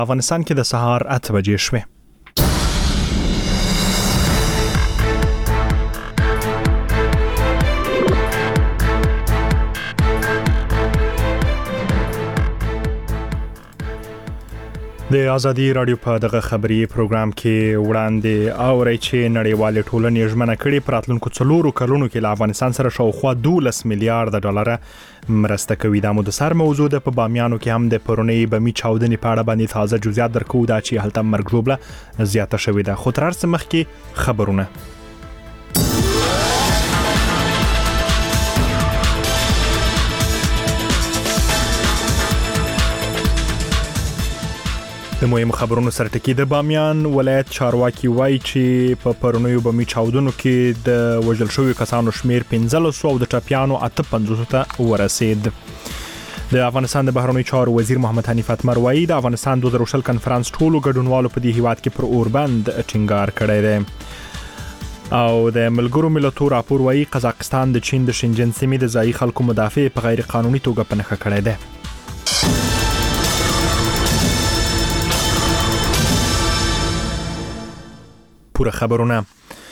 افغانستان کې د سهار 8 بجې شوه. د ازادي رادیو په دغه خبري پروګرام کې وړاندې اوري چې نړیوال ټولنې ژمنه کړې پر راتلونکو 4 کلونو کې له افغانستان سره شاوخوا 12 میلیارډ ډالر مرسته کوي. د مو د سر موضوع د په بامیانو کې هم د پرونی بمی چاودنې په اړه باندې تازه جزئیات درکو دا چې هلته مرګ ژوبله زیاته شوې ده. خو تر څه مخکې خبرونه. د مهمو خبرونو سره ټکی د بامیان ولایت چارواکي وایي چې په پرونیو بمی چاودنو کې د وژل شویو کسانو شمیر 1500 او د ټپیانو 850 ته ورسید. د افغانستان د بهرنیو چارو وزیر محمد حنیف اتمر وایي د افغانستان 2020 کنفرانس ټولو ګډونوالو په دې هیواد کې پر اوربند ټینګار کړی دی. او د ملګرو ملتونو راپور وایي قزاقستان د چین د شینجن سیمې د ځایي خلکو مدافع په غیر قانوني توګه پنهخه کړی دی. پوره خبرونه.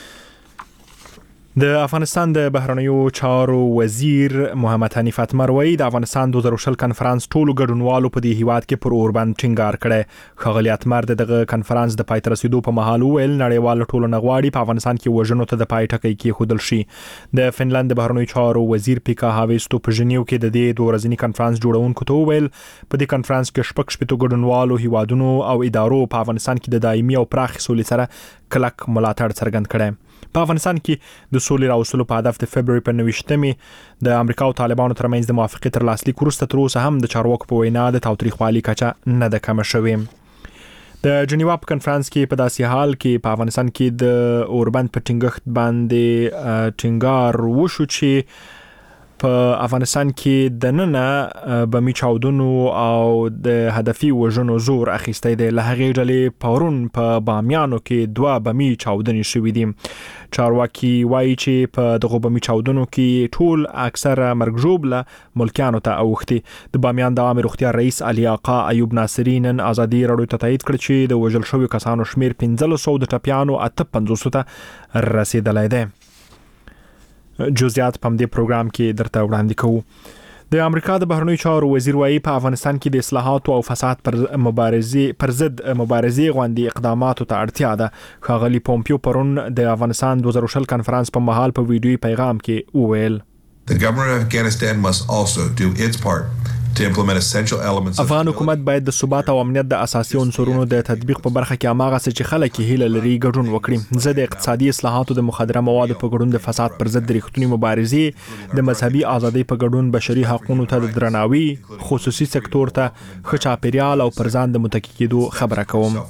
د افغانستان د بهرنیو چارو وزیر محمد حنیف اتمر وایي د افغانستان 2020 کنفرانس ټولو ګډونوالو په دې هیواد کې پر اوربند ټینګار کړی. ښاغلی اتمر دغه کنفرانس د پای ته رسیدو په مهال ویل نړیوال ټولنه غواړي په افغانستان کې وژنو ته د پای ټکی کېښودل شي. د فنلند د بهرنیو چارو وزیر پیکا هاویستو په ژنیو کې د دې 2 ورځني کنفرانس جوړونکو ته ویل په دې کنفرانس کې شپږ ګډونوالو هیوادونو او ادارو په افغانستان کې د دایمي او پراخ سولې سره کلک ملاتړ څرګند کړی. په افغانستان کې د سولې راوستلو په هدف د فبراير په 29مې د امریکا او طالبانو ترمنځ د موافقې تر لاسلیک وروسته تر اوسه هم د چارواکو په وینا د تاوتریخوالي کچه نه ده کمه شوې. د جنیوا په کنفرانس کې په داسې حال کې په افغانستان کې د اوربند په ټینګښت باندې ټینګار وشو چې په افغانستان کې د نننه بمی چاودنو او د هدفي وژنو زور اخیستی دی. له هغې ډلې پرون په بامیانو کې 2 بمی چاودنې شوې دي. چارواکي وایي چې په دغه بمی چاودنو کې ټول اکثره مرګ ژوبله ملکیانو ته اوښتي. د بامیان د عامه روغتیا رئیس علي آقا ایوب ناصري نن ازادي رادیو ته تایید کړ چې د وژل شویو کسانو شمیر 1500 د ټپیانو 850 ته رسیدلی دی. جزئیات په دې پروګرام کې درته وړاندې کوو. د امریکا د بهرنیو چارو وزیر وایي په افغانستان کې د اصلاحاتو او فساد پر ضد مبارزې غوندي اقداماتو ته اړتیا ده. ښاغلی پومپیو پرون د افغانستان 2020 کنفرانس په مهال په ویډیوي پیغام کې وویل The government of Afghanistan must also do its part to implement essential elements of افغان حکومت باید د ثبات او امنیت د اساسي عنصرونو د تطبیق په برخه کې اماغه څه چې خلک هیله لري ګډون وکړي. زه د اقتصادي اصلاحاتو د مخدره موادو په ګډون د فساد پر ضد ریښتونی مبارزې د مذهبي ازادۍ په ګډون بشري حقوقو ته د درناوي خصوصي سکتور ته ښه چاپیریال او پر ځان د متکی کېدو خبره کوم.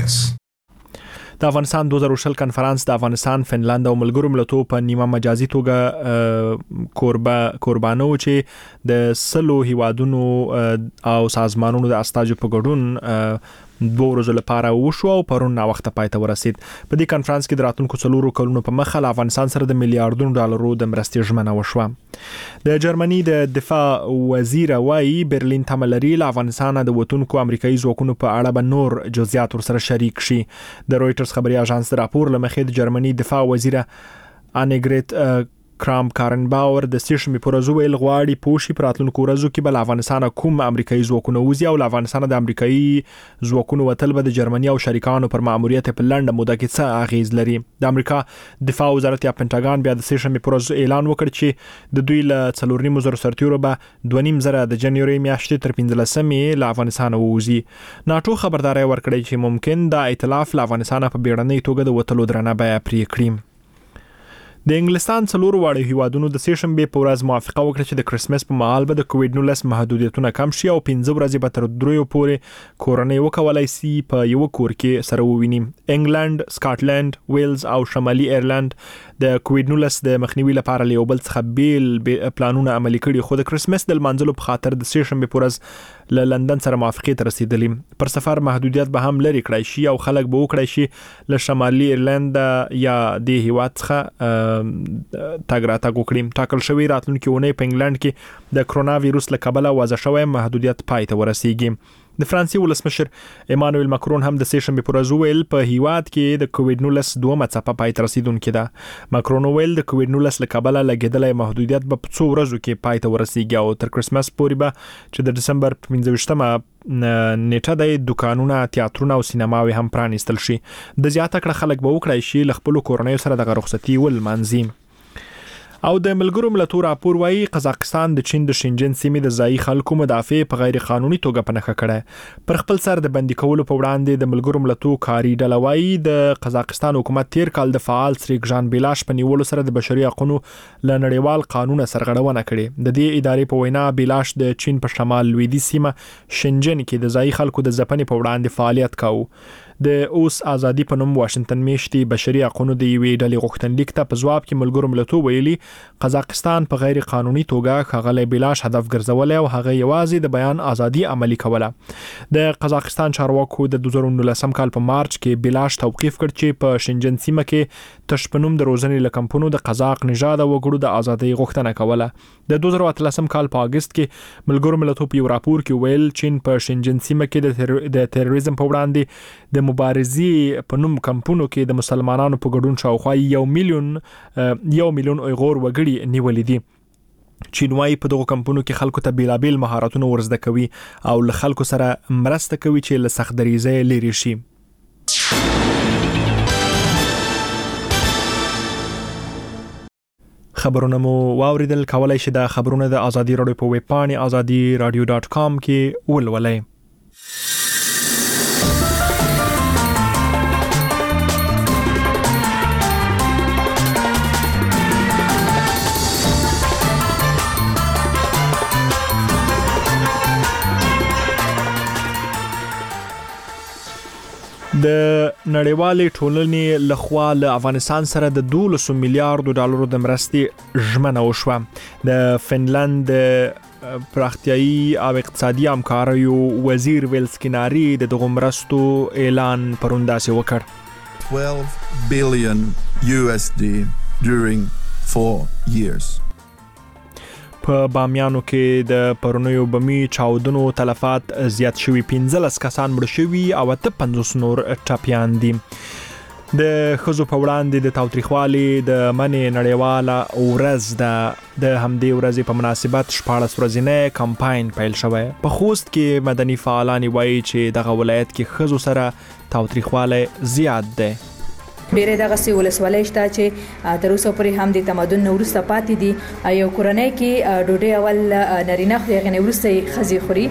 د افغانستان 2020 کنفرانس د افغانستان، فنلند او ملګرو ملتونو په نیمه مجازي توګه قربانو چې د 100 هیوادونو او سازمانونو د استاجو په ګډون 2 ورځې لپاره وشو او پرون نا وخت پای ته ورسید. په دې کنفرانس کې د راتلونکو 4 کلونو په مخه له افغانستان سره د میلیارډونو ډالرو د مرستې ژمنه وشوه. د جرمني د دفاع وزیر وایي برلین تمه لري له افغانستان د وتونکو امریکایي ځواکونو په اړه به نور جزئیات ورسره شریک شي. د رويټرز خبري اژانس راپور لمخې د جرمني دفاع وزیر انیګریت کرام کارنباور د سیشن په ورځو ویل غواړي پوښي پر راتلونکو ورځو کې بل افغانستان کوم امریکایي ځواکونه وزي او افغانستان د امریکایي ځواکونو وتل به د جرمني او شریکانو پر ماموریت په لنډه موده کې څه اغیز لري. د امریکا دفاع وزارت یا پنټاګان بیا د سیشن په ورځو اعلان وکړ چې د دوی له 4.5 سرتیرو به 2.5 د جنوري میاشتې تر 15مې له افغانستان ووزي. ناټو خبرداري ورکړې چې ممکن د ائتلاف له افغانستان په بیړنۍ توګه د وتلو درنه بیا پرې کړي. د انګلستان 4 واړه هیوادونو د سیشنبه په ورځ موافقه وکړه چې د کرسمس په مهال به د کووډ-19 محدودیتونه کم شي او 15 ورځې به تر 3 پورې کورنۍ وکولای شي په یو کور کې سره وویني. انګلند، سکاټلند، ویلز او شمالي ایرلند د کووډ-19 د مخنیوي لپاره له یو بل څخه بیل پلانونه عملي کړي، خو د کرسمس د لمانځلو په خاطر د سیشنبه په ورځ له لندن سره موافقه ته رسیدلی. پر سفر محدودیت به هم لري کړای شي او خلک به وکړي شي له شمالي ایرلند یا د هیواد څخه تاګ راتګ وکړي. ټاکل شوی راتلونکي اونۍ په انګلند کې د کرونا وایروس له کبله وضع شوی محدودیت پای ته ورسیږي. د فرانسې ولسمشر ایمانوئل ماکرون هم د سیشنبه پر ورځ ویل په هیواد کې د کووډ 19 دومره څپه پای ته رسیدونکې ده. ماکرون ویل د کووډ 19 له کبله لګیدلې محدودیت به په څو ورځو کې پای ته ورسیږي او تر کرسمس پورې به چې د ډسمبر 15مه نیټه د دکانونه، تیاترونه او سینماوي هم پرانیستل شي. د زیاته کړه خلک به وکړای شي له خپل کورنۍ سره د رخصتي ولمانځي. او د ملګرو ملتونو راپور وايي قزاقستان د چین د شینجن سیمې د ځایي خلکو مدافع په غیر قانوني توګه پنهخه کړه. پر خپل سر د بندي کولو په وړاندې د ملګرو ملتونو کاري ډله وايي د قزاقستان حکومت تیر کال د فعال سریګ جان بیلاش په نیولو سره د بشري حقوقو له نړیوال قانون سرغړونه کړې. د دې ادارې په وینا بیلاش د چین په شمال لویدي سیمه شینجن کې د ځایي خلکو د ځپنې په وړاندې فعالیت کاوه. د اوس ازادي په نوم واشنگټن میشتي بشري حقوقو د یوې ډلې غوښتنلیک ته په جواب کې ملګرو ملتونو ویلي قزاقستان په غیر قانوني توګه ښاغلی بیلاش هدف ګرځولای او هغه یوازې د بیان ازادي عملی کوله. د قزاقستان چارواکو د 2019 کال په مارچ کې بیلاش توقیف کړ چې په شینجن سیمه کې تشپنوم د روزنې لکمپونو د قزاق نژاد وګړو د ازادۍ غوښتنه کوله. د 2013 کال په اگست کې ملګرو ملتونو په راپور کې ویل چین په شینجن سیمه کې د تروریزم په وړاندې د مبارزې په نوم کمپونو کې د مسلمانانو په ګډون شاوخوا 1 میلیون اویغور وګړي نیولې دي. چینوای په دغه کمپونو کې خلکو ته بیلابیل مهارتونه ورزده کوي او له خلکو سره مرسته کوي چې له سخت دریزه لري شي. خبرونه مو واوریدل. کولای شئ د خبرونه د ازادي رادیو په ویب پاڼه azadiradio.com کې ولولئ. د نړیوالې ټولنې لخوا له افغانستان سره د 12 میلیارډ ډالرو د مرستې ژمنه وشوه. د فنلند پراختیايي او اقتصادي همکاریو وزیر ویلز کیناری د دغه مرستو اعلان پرون داسې وکړ. 12 billion USD during 4 years. په بامیانو کې د پرونیو بمی چاودنو تلفات زیات شوي، 15 کسان مړ شوي او 50 نور ټپیان دي. د ښځو په وړاندې د تاوتریخوالي د منې نړیواله ورځ د همدې ورځې په مناسبت 14 ورځنی کمپاین پیل شوی. په خوست کې مدني فعالان وایي چې دغه ولایت کې ښځو سره تاوتریخوالی زیات دی. بیره دغه سی ولسوالۍ شته چې تر اوسه پورې هم د تمدن وروسته پاتې دي. یو کورنۍ کې ډوډۍ اول نارینه خوري، هغې نه وروسته یې ښځې خوري.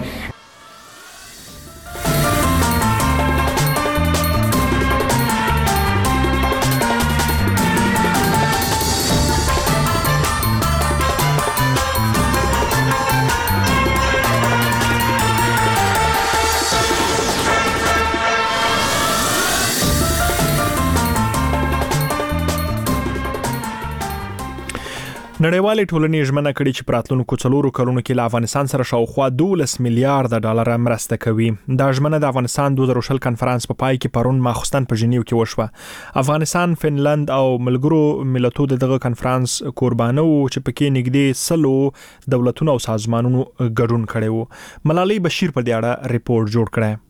نړیوالې ټولنې ژمنه کړې چې په راتلونکو 4 کلونو کې له افغانستان سره شاوخوا 12 میلیارډ ډالر مرسته کوي. دا ژمنه د افغانستان 2020 کنفرانس په پای کې پرون ماخستن په ژنیو کې وشوه. افغانستان، فنلند او ملګرو ملتونو دغه کنفرانس قربانو چې پکې نږدې 100 دولتونو او سازمانونو ګډون کړي وو. ملالۍ بشیر په دې اړه ریپورت جوړ کړی.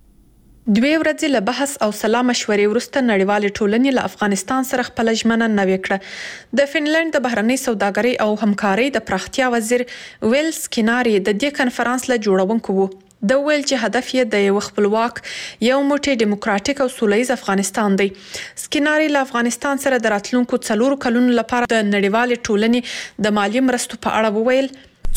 2 ورځې له بحث او سلا مشورې وروسته نړیوالې ټولنې له افغانستان سره خپل ژمنه نوې کړه. د فنلند د بهرنۍ سوداګرۍ او همکارۍ د پراختیا وزیر ویلز کیناری د دې کنفرانس له جوړونکو وو. د ویل چې هدف یې د یو خپلواک، یو موټی دیموکراتیک او سولهییز افغانستان دی. سکیناری له افغانستان سره د راتلونکو 4 کلونو لپاره د نړیوالې ټولنې د مالی مرستو په اړه وویل.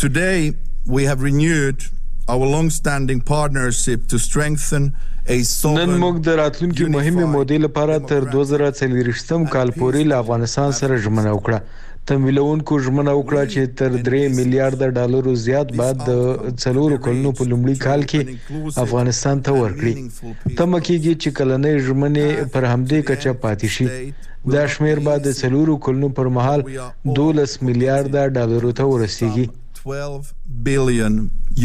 Today we have renewed our long-standing partnership to strengthen نن موږ د راتلونکي مهمه مودې لپاره تر 2040 کال پورې له افغانستان سره ژمنه وکړه. تمویلونکو ژمنه وکړه چې تر 3 میلیارډ ډالرو زیات بعد د 4 کلونو په لومړي کال کې افغانستان ته ورکړي. تمه کېږي چې کلنۍ ژمنې پر همدې کچه پاتې شي. دا شمیر بعد د 4 کلونو پر مهال 12 میلیارډ ډالرو ته ورسیږي. 12 billion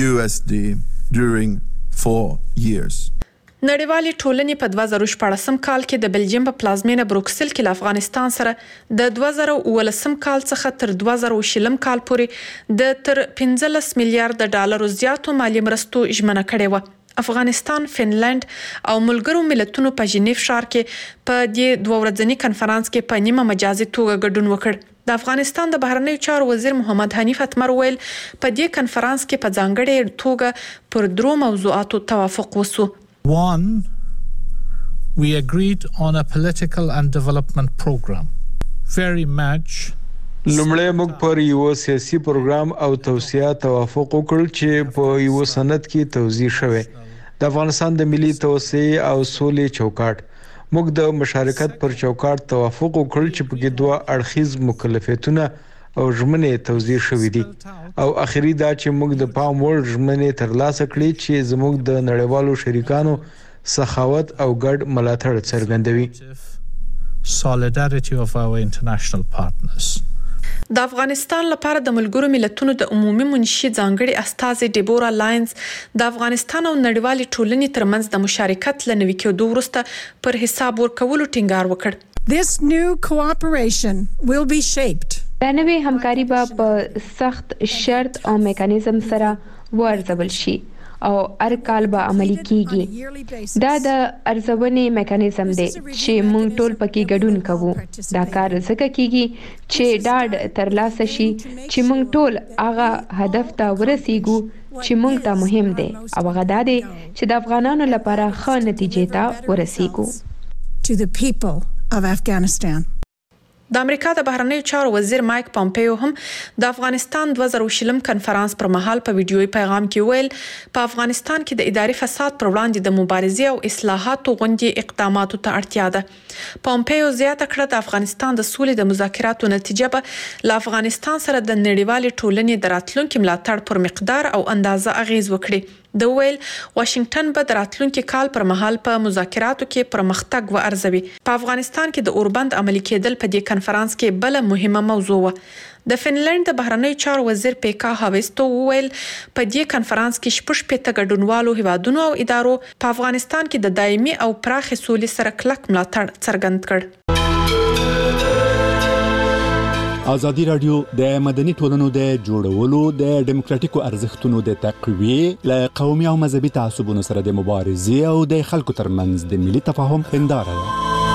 USD during 4 years. نړیوالې ټولنې په 2014 کال کې د بلجیم په پلازمینه بروکسل کې له افغانستان سره د 2019 کال څخه تر 2020 کال پورې د تر 15 میلیارډ ډالرو زیاتو مالی مرستو ژمنه کړې و. افغانستان، فنلند او ملګرو ملتونو په ژنیف ښار کې په دې دوه ورځني کنفرانس کې په نیمه مجازي توګه ګډون وکړ. د افغانستان د بهرنیو چارو وزیر محمد حنیف اتمر ویل په دې کنفرانس کې په ځانګړي توګه پر درو موضوعاتو توافق وسو. One, we agreed on a political and development program. Very much لومړی موږ پر یو سیاسي پروګرام او توسعه توافق وکړ چې په یو سند کې توضیح شوی د افغانستان د ملي توسعه او سولې چوکاټ. موږ د مشارکت پر چوکاټ توافق وکړ چې په کې دوه اړخیز مکلفیتونه او ژمنې توضیح شوې دي او اخیری دا چې موږ د پام وړ ژمنې ترلاسه کړې چې زموږ د نړیوالو شریکانو سخاوت او ګډ ملاتړ څرګندوي. Solidarity of our international partners. د افغانستان لپاره د ملګرو ملتونو د عمومي منشي ځانګړي استازي ډیبورا لاینز د افغانستان او نړیوالې ټولنې ترمنځ د مشارکت لنوي کېدو وروسته پر حساب ورکولو ټینګار وکړ. This new cooperation will be shaped. دا نوې همکاري به په سخت شرط او میکانیزم سره وارزول شي او هر کال به عملي کیږي. دا د ارزونې میکانیزم دی چې موږ ټول پکې ګډون کوو. دا کار ځکه کیږي چې ډاډ ترلاسه شي چې موږ ټول هغه هدف ته ورسیږو چې موږ ته مهم دی او هغه دا دی چې د افغانانو لپاره ښه نتیجې ته ورسیږو. To the people of Afghanistan. د امریکا د بهرنیو چارو وزیر مایک پامپیو هم د افغانستان 2020 کنفرانس پر مهال په ویډیوي پیغام کې ویل په افغانستان کې د اداري فساد پر وړاندې د مبارزې او اصلاحاتو غونډې اقداماتو ته اړتیا ده. پامپیو زیاته کړه د افغانستان د سولې د مذاکراتو نتیجه به له افغانستان سره د نړیوالې ټولنې د راتلونکي ملاتړ پر مقدار او اندازه اغیز وکړي. د ویل واشنگټن به د راتلونکي کال پر مهال په مذاکراتو کې پرمختګ وارزوي. په افغانستان کې د اوربند عملي کېدل په دې کنفرانس کې بل مهمه موضوع و. د فنلند د بهرنیو چارو وزیر پیکا هاویستو ویل په دې کنفرانس کې 15 ګډونوالو هیوادونو او ادارو په افغانستان کې د دایمي او پراخ سولې سره کلک ملاتړ څرګند کړ. ازادي راډیو د مدني ټولنو د جوړولو د ډیموکراتیکو ارزښتونو د تقویې له قومي او مذهبي تعصبونو سره د مبارزې او د خلکو ترمنځ د ملي تفاهم هنداره ده.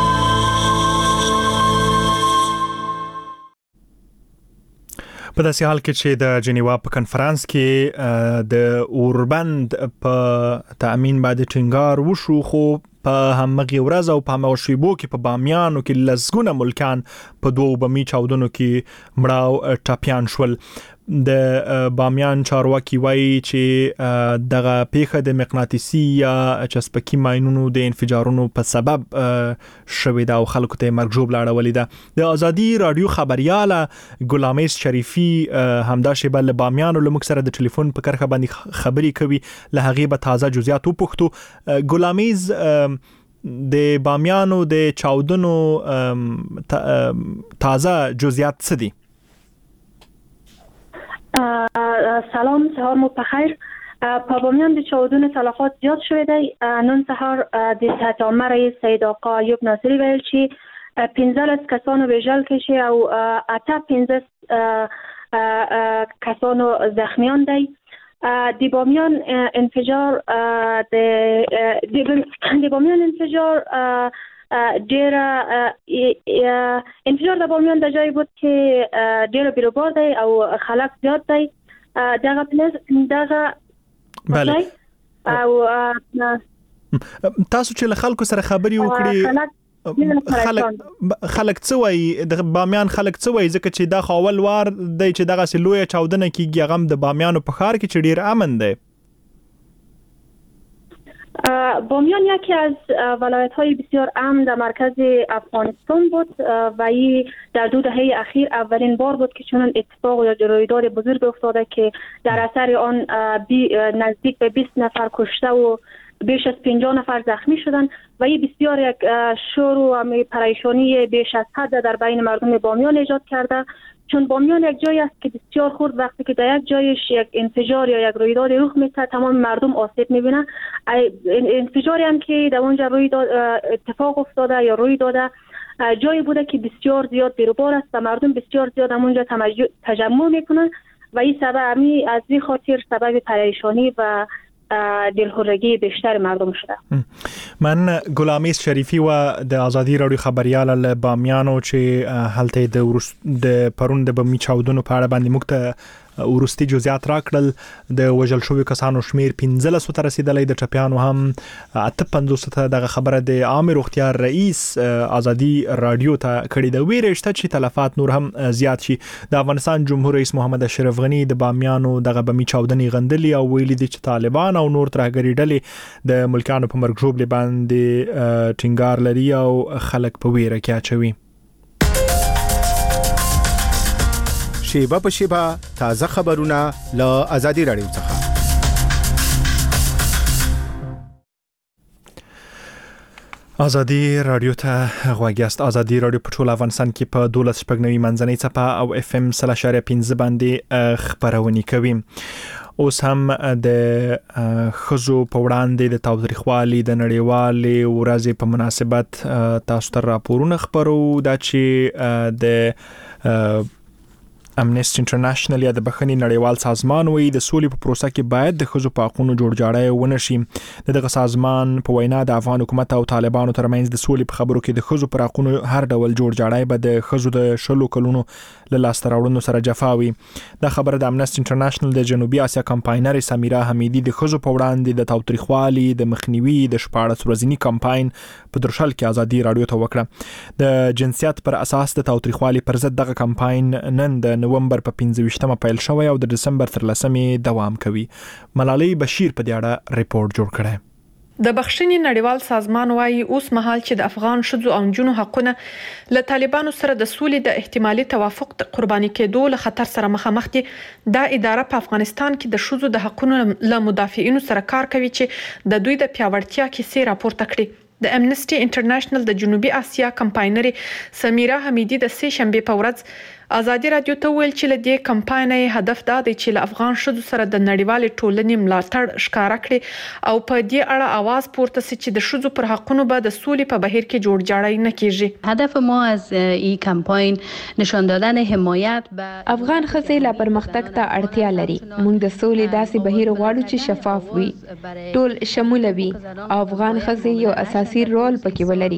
په داسې حال کې چې د جنیوا په کنفرانس کې د اوربند په تأمین باندې ټینګار وشو، خو په همغه ورځ او په همغه شیبو کې په بامیانو کې لسګونه ملکان په دوه بمی چاودنو کې مړاو ټاپیان شول. د بامیان چارواکي وایي چې دغه پیښه د مغناطیسي یا چسپکي ماینونو د انفجارونو په سبب شوې ده او خلکو ته مرګ ژوبله اړولې ده. د ازادي رادیو خبرياله غلامیز شریفي همدا شیبه له بامیانو لمک سره د ټلیفون په کرخه باندې خبري کوي. له هغه به تازه جزئیات وپوښتو. غلامیز د بامیانو د چاودنو تازه جزئیات څه دي؟ سلام، سهار مو بخیر. په بامیان د چاودنو تلفات زیات شوی دی. نن سهار د هیئت عامه رئیس سید آقا ایوب ناصری ویل چې 15 کسانو وژل کشي او 8 کسانو زخمیان دی. د بامیان انفجار د بامیان انفجار ډیر انفجار د بامیان د جای بود که ډیر بیروبار دی او خلک زیاد دی. دغه پلیس دغه بله او تاسو چې له خلکو سره خبري وکړي خلک څه وایي؟ د بامیان خلک څه وایي؟ ځکه چې دا خاول وار دی چې دغه سلوې چاودنه کیږي غم د بامیانو په ښار کې چې ډیر امن دی. بامیان یکی از ولایت‌های بسیار امن در مرکز افغانستان بود و این در 2 دهه اخیر اولین بار بود که چنین اتفاق یا رویداد بزرگ افتاده که در اثر آن نزدیک به 20 نفر کشته و بیش از 50 نفر زخمی شدند و این بسیار یک شور و پریشانی بیش از حد در بین مردم بامیان ایجاد کرده. چون بامیان یک جایی است که بسیار خرد وقتی که در یک جایش یک انفجار یا یک رویداد رخ میده تمام مردم آسیب میبینن. انفجاری هم که در اونجا اتفاق افتاده یا روی داده جایی بوده که بسیار زیاد بیروبار است و مردم بسیار زیاد اونجا تجمع میکنن و این سبب از این خاطر سبب پریشانی و دلخورگی بیشتر مردم شده. من غلامیس شریفی و د آزادی رادیو خبريال له بامیانو چې هلته د پرون د بمی چاودنو په اړه باندې مکته ورستي جزئیات راکړل. د وژل شوی کسانو شمیر 15 ته رسیدلې، د ټپیانو هم 58 ته. دغه خبره د عام روغتیا رئیس آزادی رادیو ته کړې ده. ویرشته چې تلفات نور هم زیات شي. د افغانستان جمهور رئیس محمد اشرف غنی د بامیانو دغه بمی چاودنې غندلې او ویلي دي چې طالبان او نور ترهګری ډلې د ملکانو په مرګ ژوبل باندې ټینګار لري او خلک په ویره کې اچوي. شیبه په شیبه تازه خبرونه له آزادی رادیو څخه. آزادی رادیو ته غواګیاست. آزادی رادیو په ټول افغانستان کې په 12.9 منځنۍ څپه او FM 3.5 باندې خبرونه کوي. اوس هم د خزو په وړاندې د تاوتریخوالي د نړیوالې ورځې په مناسبت تاسو ته راپورونه خبرو دا چې د امنیسټي انټرنیشنل یا د بخښنې نړیوال سازمان وایي د سولې په پروسه کې باید د ښځو په حقوقو جوړجاړی ونه شي. دغه سازمان په وینا د افغان حکومت او طالبانو ترمنځ د سولې په خبرو کې د ښځو پر حقوقو هر ډول جوړجاړی به د ښځو د شلو کلونو له لاسته راوړنو سره جفاوي. دا خبره د امنیسټي انټرنیشنل د جنوبي اسیا کمپاینر سمیرا حمیدی د ښځو په وړاندې د تاوتریخوالي د مخنیوي د 14 ورځنی کمپاین په درشل کې آزادی رادیو ته وکړه. د جنسیت پر اساس د تاوتریخوالي پر ضد دغه کمپاین نن د نومبر په 15مه پیل شوی او د دسمبر تر 10مې دوام کوي. ملالۍ بشیر په دې اړه ریپورت جوړ کړی. د بخښنې نړیوال سازمان وايي اوس مهال چې د افغان ښځو او نجونو حقونه له طالبانو سره د سولې د احتمالي توافق قرباني کېدو له خطر سره مخامخ دي. دا اداره په افغانستان کې د ښځو د حقونو له مدافعینو سره کار کوي چې د دوی د پیاوړتیا کیسې راپورته کړي. د امنیسټي انټرنیشنل د جنوبي اسیا کمپاینر سمیرا حمیدی د سه شنبه په ورځ آزادی رادیو ته ویل چې له دې کمپاین هدف دا دی چې له افغان ښځو سره د نړیوالې ټولنې ملاتړ ښکارا کړي او په دې اړه आवाज پورته سي چې د ښځو پر حقونو به د سولې په بهیر کې جوړجاړی نه کیږي. هدف ما از این کمپاین نشان دادن حمایت به افغان ښځې لا پرمختګ ته اړتیا لري. موږ د سولې داسې بهیر غواړو چې شفاف وي، ټول شمول وي او افغان ښځې یو اساسي رول پکې ولري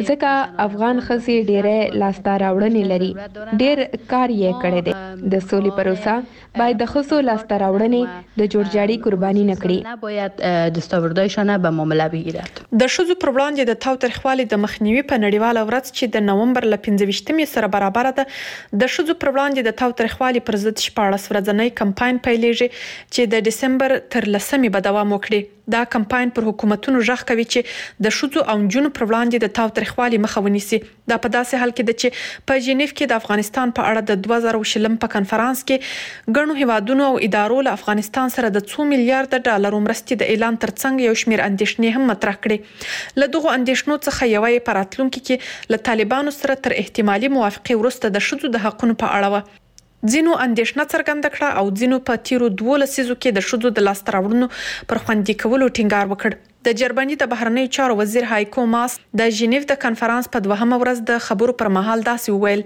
ځکه افغان ښځې ډېرې لاسته راوړنې لري. ډېر کار یې کړی دی. د سولې پروسه باید د ښځو لاسته راوړنې د جوړجاړي قرباني نه کړي. نباید دستاوردهایشان به معامله بگیرد. د ښځو پر وړاندې د تاوتریخوالي د مخنیوي په نړیواله ورځ چې د نومبر له 15مې سره برابر ده د ښځو پر وړاندې د تاوتریخوالي پر ضد 14 ورځنی کمپاین پیلېږي چې د دسمبر تر 10مې به دوام وکړي. دا کمپاین پر حکومتونو ژغ کوي چې د ښځو او نجونو پر وړاندې د تاوتریخوالي مخه ونیسي. دا په داسې حال کې ده چې په جنیف کې د افغانستان په اړه د 2020 په کنفرانس کې ګڼو هیوادونو او ادارو له افغانستان سره د 2 میلیارډ ډالر مرستې د اعلان ترڅنګ یو شمېر اندېښنې هم مطرح کړې. له دغو اندېښنو څخه یوه یې په راتلونکي کې له طالبانو سره تر احتمالي موافقې وروسته د ښځو د حقونو په اړه وه. ځینو اندېښنه څرګنده کړه او ځینو په تیرو 12 لسیزو کې د ښځو د لاسته راوړنو پر خوندي کولو ټینګار وکړ. د جرمني د بهرنیو چارو وزیر هایکو ماس د جنیف د کنفرانس په 2مه ورځ د خبرو پر مهال داسې وویل: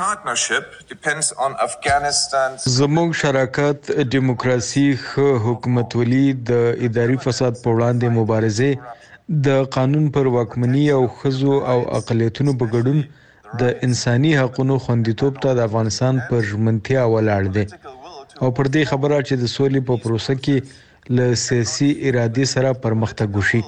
زموږ شراکت دیموکراسي، ښه حکومتولي، د اداري فساد پر وړاندې مبارزه، د قانون پر واکمني او ښځو او اقلیتونو په ګډون د انساني حقوقو خوندیتوب ته د افغانستان پر ژمنتیا ولاړ دی او پر دې خبره چې د سولې په پروسه کې له سیاسي ارادې سره پرمختګ وشي.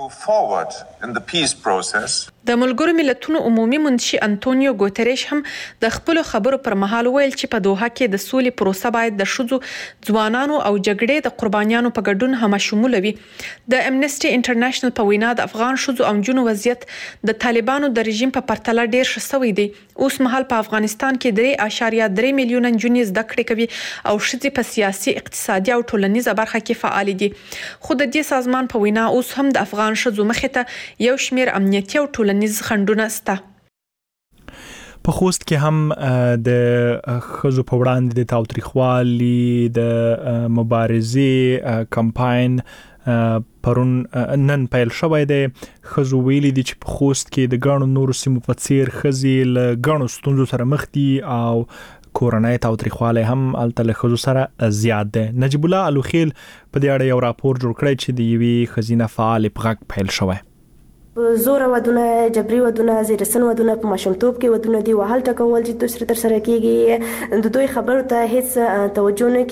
د ملګرو ملتونو عمومي منشي انټونیو ګوتریش هم د خپل خبرو پر مهال ویل چې په دوحه کې د سولې پروسه باید د ښځو، ځوانانو او جګړې د قربانیانو په ګډون هم شامل وي. د امنیسټي انټرنیشنل په وینا د افغان ښځو او نجونو وضعیت د طالبانو د رژیم په پرتله ډیر ښه شوی دی. اوس مهال په افغانستان کې 3.3 میلیونه نجونې زده کړې کوي او ښځې په سیاسي، اقتصادي او ټولنیزه برخه کې فعال دي. خو د دې سازمان په وینا اوس هم د افغان ښځو مخې ته یو شمېر امنیتي او ټولنیز خنډونه شته. په خوست کې هم د ښځو په وړاندې د تاوتریخوالي د مبارزې کمپاین پرون نن پیل شوی دی. ښځو ویلي دي چې په خوست کې د ګڼو نورو سیمو په څیر ښځې له ګڼو ستونزو سره مخ دي او کورنۍ تاوتریخوالی هم الته له ښځو سره زیات دی. نجیب الله الوخیل په دې اړه یو راپور جوړ کړی چې د یوې ښځینه فعالې په غږ پیل شوی. زور ودونه، جبري ودونه، زیرسن ودونه، په ماشومتوب کې ودونه دي، وهل ټکول چې دوی تر سره کیږي، د دوی خبرو ته هیڅ توجه نه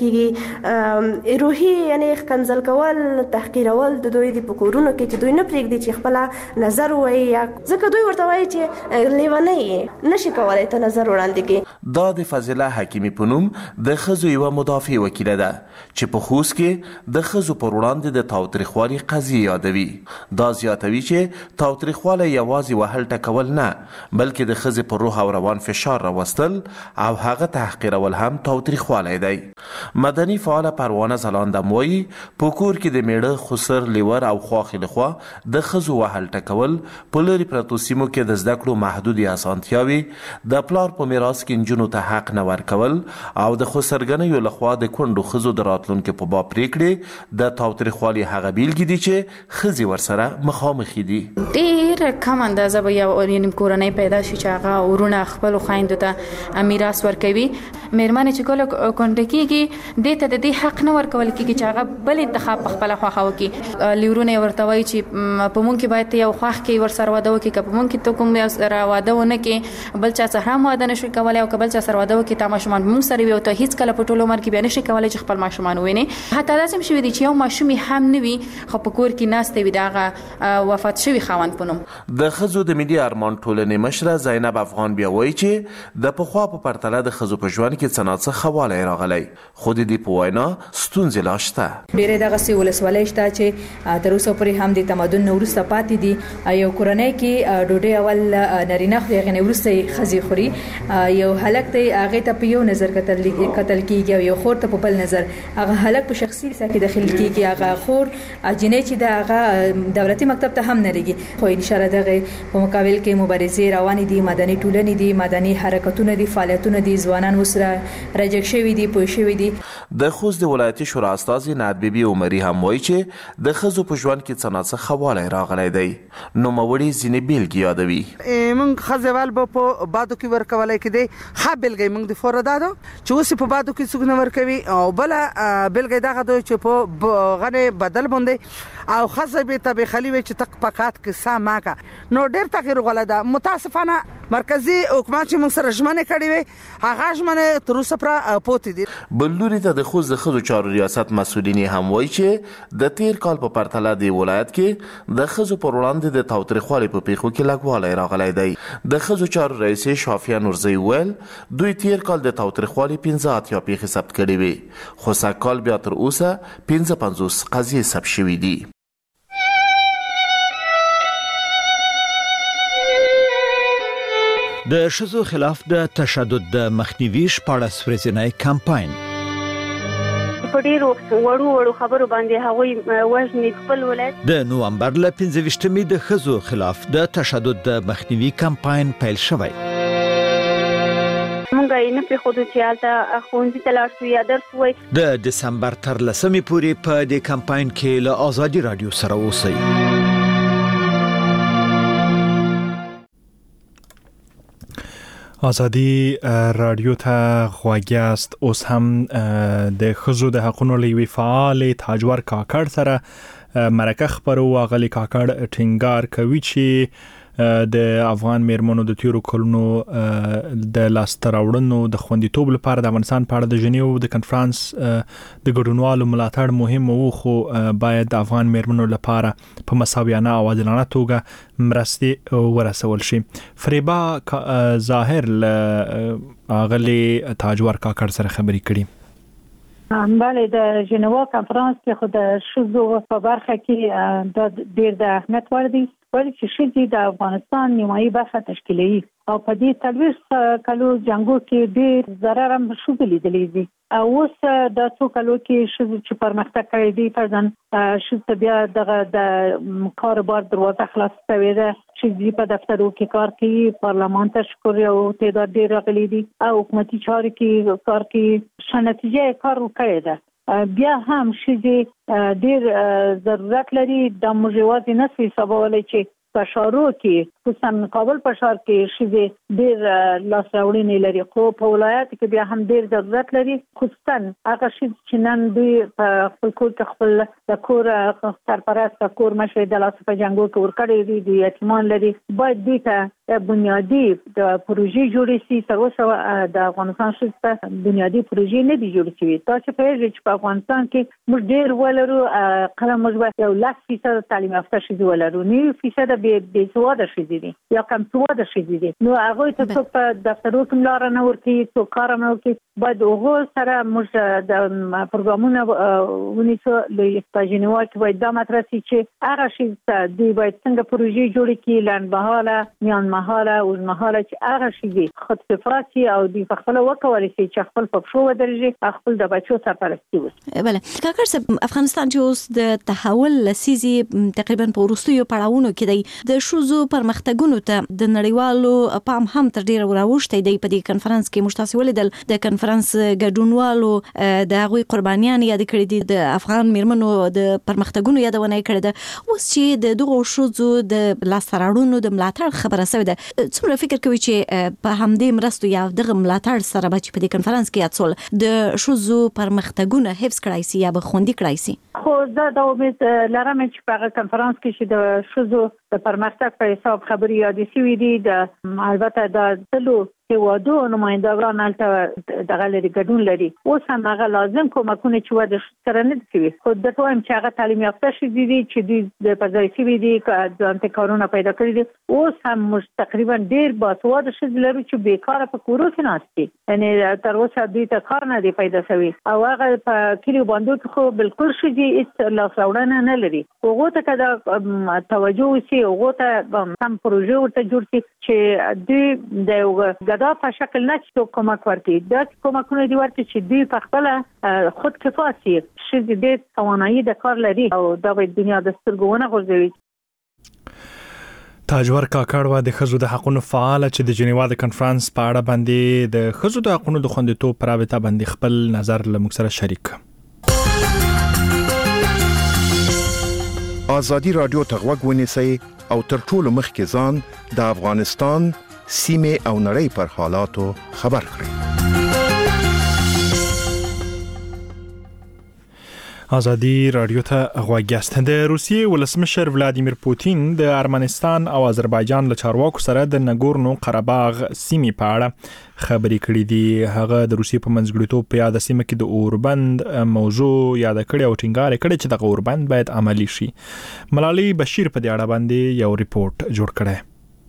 کیږي، روحي یعنی کنځل کول، تحقیرول د دوی د پکورونو کې چې دوی نه پرېږدي چې خپل نظر وایي، ځکه دوی ورته وایي چې لیونی نشي کولای ته نظر وړاندې کړي. دا د فضله حکیمی په نوم د ښځو یوه مدافع وکیله ده چې په خوست کې د ښځو پر وړاندې د تاوتریخوالي قضیې یادوي. دا زیاتوي چې تاوتریخوالی یوازې وهل ټکول نه، بلکې د ښځې پر روح او روان فشار راوستل او هغه تحقیرول هم تاوتریخوالی دی. مدني فعاله پروانه ځلاندم وایي په کور کې د میړه، خسر، لیور او خواښې لخوا د ښځو وهل ټکول، په لرې پرتو سیمو کې د زده کړو محدودې اسانتیاوې، د پلار په میراث کې نجونو ته حق نه ورکول او د خسرګنیو لخوا د کونډو ښځو د راتلونکي په باب پریکړې د تاوتریخوالي هغه بیلګې دي چې ښځې ورسره مخامخې دي. ډېر کم اندازه به یو کورنۍ پیدا شي چې هغه ورونه خپلو خویندو ته میراث ورکوي. مېرمنې چې کله کونډه کېږي دې ته د دې حق نه ورکول کېږي چې هغه بل انتخاب په خپله خوښه وکړي. لیورونه یې ورته وایي چې په مونږ کې باید ته یو خوښ کې ورسره واده وکړي، که په مونږ کې ته کوم یو سره واده ونه کړې، بل چا سره هم واده نشي کولی، او که بل چا سره واده وکړي تا ماشومان مونږ سره وي او ته هېڅکله په ټول عمر کې بیا نشي کولی چې خپل ماشومان ووینې. حتی داسې هم شوي دي چې یو ماشوم هم نه وي خو په کور کې ناستی وي د هغه وفات شوي خاوند په نوم. د ښځو د ملي ارمان ټولنې مشره زینب افغان بیا وایي چې د پخوا په پرتله د ښځو په ژوند کې څه ناڅه ښه والی راغلی، خو د دې په وینا ستونزې لا شته. ډېرې دغسې ولسوالۍ شته چې تر اوسه پورې هم د تمدن نه وروسته پاتې دي. یو کورنۍ کې ډوډۍ اول نارینه خوري، هغې نه وروسته یې ښځې خوري. یو هلک دی هغې ته په یو نظر کتل کېږي او یو خور ته په بل نظر. هغه هلک په شخصي حصه کې داخل کېږي، هغه خور جنۍ چې ده هغه دولتي مکتب ته هم نه لېږي. خو انشاءالله دغه په مقابل کې مبارزې روانې دي، مدني ټولنې دي، مدني حرکتونه دي، فعالیتونه دي، ځوانان وسره رجګ شوي دي، پوه شوي دي. د خوست د ولایتي شورا استازي نعت بیبي عمري هم وایي چې د ښځو په ژوند کې څه ناڅه ښه والی راغلی دی. نوموړي ځینې بیلګې یادوي. موږ ښځې ول به په بادو کې ورکولی کېدی. ښه بیلګه موږ د فوره دا ده چې اوس په بادو کې څوک نه ورکوي، او بله بیلګه دغه ده چې په غنې بدل باندې او ښځه به ته بخلي وي چې تق پکات کې سا ماکه. نو ډېر تغیر غوله ده. متاسفانه مرکزی حکومت چې موږ سره ژمنې کړې وي هغه ژمنې تر اوسه پوره پاتې دي. بل لوري ته د خوست د ښځو چارو ریاست مسؤلین هم وایي چې د تیر کال په پرتله د ولایت کې د ښځو پر وړاندې د تاوتریخوالي په پیښو کې لږوالی راغلی دی. د ښځو چارو رئیسې شافیه نورزی ویل دوی تیر کال د تاوتریخوالي 15 اتیا پیښې ثبت کړې وي، خو سږکال بیا تر اوسه 55 قضیې ثبت شوي دي. د ښځو خلاف د تشدد د مخنیوي شپاړس ورځنی کمپاین په ډیرو وړو خبرو باندې هغوی وژني خپل ولایت. د نومبر له 15مې د ښځو خلاف د تشدد د مخنیوي کمپاین پیل شوی. مونږ یې نه پرېښودو چې هلته ښوونځي ته لاړ شو یا درس ووایي. د دسمبر تر 10مې پورې په دې کمپاین کې له ازادي راډیو سره اوسئ. ازادي رادیو ته غوږ یاست. اوس هم د ښځو د حقونو له یوې فعالې تاجور کاکړ سره مرکه خپرو. اغلې کاکړ ټینګار کوي چې د افغان میرمنو د تیرو کلونو د لاسته راوړنو د خوندیتوب لپاره د افغانستان په اړه د ژنیو د کنفرانس د ګډونوالو ملاتړ مهم وو، خو باید د افغان میرمنو لپاره په مساویانه او عادلانه توګه مرستې ورسول شي. فریبا ظاهر اغلې تاجور کاکړ سره خبرې کړي. بله، د ژنیوا کنفرانس کې خو د ښځو په برخه کې د ډېر د اهمیت وړ دی، ولې چې ښځې د افغانستان نیمایي برخه تشکیلوي او په دې 40 کلو جنګو کې ډېر ضرر هم ښځو لیدلی دي. اوس د څو کلو کې ښځو چې پرمختګ کړی دی، فرضاً ښځو ته بیا دغه د کاروبار دروازه خلاصه شوې ده، ښځې په دفترو کې کار کوي، پارلمان ته شکر یو تعداد ډېر راغلی دي او حکومتي چارو کې کار کوي، ښه نتیجه کار کړې ده. بیا هم ښځې ډېر ضرورت لري. دا موږ یوازې نشو حسابولی چې په شارو کې خصوصا کابل په شار کې شې ډیر لاس راوړنې لري خو په ولایت کې بیا هم ډیر ضرورت لري خصوصا هغه چې نن دوی په خپل کور کې خپل د کور سرپرست کور مشر د لاس په جنگو کې ورکړي دي یتیمان لري باید دوی ته بنیادی د پروژې جوړې شي تر اوسه د افغانستان شته بنیادی پروژې نه دي جوړې شوې تاسو په هغه چې په افغانستان کې موږ ډیر ولرو قلم مثبت یو 100% تعلیم یافته شي ولرو 9% به سواده شي دي یا کم سواده شي دي نو هغه ته په دفترونو کې لار نه ورتي څو کار نه ورتي باید هغه سره موږ د پروګرامونو ونیسو د پاجینوا کې باید دا مطرح شي چې هغه شي د باید څنګه پروژې جوړې کړي لنډمهاله میان مهاله او مهاله چې هغه شي دي خودکفایي او د خپل وکولای شي چې خپل په شو درجه خپل د بچو سرپرستی وکړي بله کاکړ صاحب افغانستان چې اوس د تحول لسیزي تقریبا په وروستیو پړاوونو کې دی د شوزو پرمختګونو ته د نړیوالو پام هم تر ډیره راوښتي دی په دې کنفرانس کې مشتاسي ولیدل د کنفرانس ګډونوالو د هغوی قربانیان یاد کړي دي د افغان میرمنو د پرمختګونو یادونه کړې ده اوس چې د دغو شوزو د لاسراړونو د ملاتړ خبره شوې ده څومره فکر کوي چې په همدې مرستو یا دغه ملاتړ سره به چې په دې کنفرانس کې یادول د شوزو پرمختګونه حفظ کړای شي یا به خوندي کړای شي خو زه دا امید لرم چې په هغه کنفرانس کې چې د شوزو د پرمختګ په حساب خبري یادې شوې دي د البته د تلو هیوادو نمائندگان هلته دغه لري ګډون لري اوس هم هغه لازم کومکونه چې وده سره نه کوي خو د تویم چې هغه تعلیم یافته شي دي چې د پځای شي دي چې ځانته کارونه پیدا کړی دي اوس هم تقریبا ډیر باسواده شي لري چې بیکاره په کورو کې ناشتي یعنی تر اوسه دوی ته کار نه دی پیدا شوی او هغه په کلیو باندې خو بالکل شي چې لاس راوړنه نه لري هغه ته کدا توجه وشي هغه ته سم پروژه ورته جوړ شي چې دوی د دا په شکل نه چې کومک ورکړي دا کومکونه دی ورته چې دوی په خپل خود کفایي شي د توانایي د کار لري او دا د دنیا د سترګونه غورځوي تاجور کاکړ و د خزو د حقوقو فعال چې د جنیوا د کنفرانس په اړه باندې د خزو د حقوقو د خوندیتوب پر رابطه باندې خپل نظر لموږ سره شریک ازادي رادیو ته غوږ ونیسئ او تر ټولو مخکې ځان د افغانستان سیمه او نړۍ پر حالاتو خبر کړئ ازادي رادیو ته غواګیاست د روسیې ولسمشر ولادیمیر پوتین د ارمنستان او آذربایجان له چارواکو سره د نګورنو قرهباغ سیمې په اړه خبرې کړې دي هغه د روسیې په منځګړیتوب په یاد سیمه کې د اوربند موضوع یاد کړې او ټینګار کړې چې د اوربند باید عملی شي ملالي بشیر په دې اړه باندې یو ریپورت جوړ کړی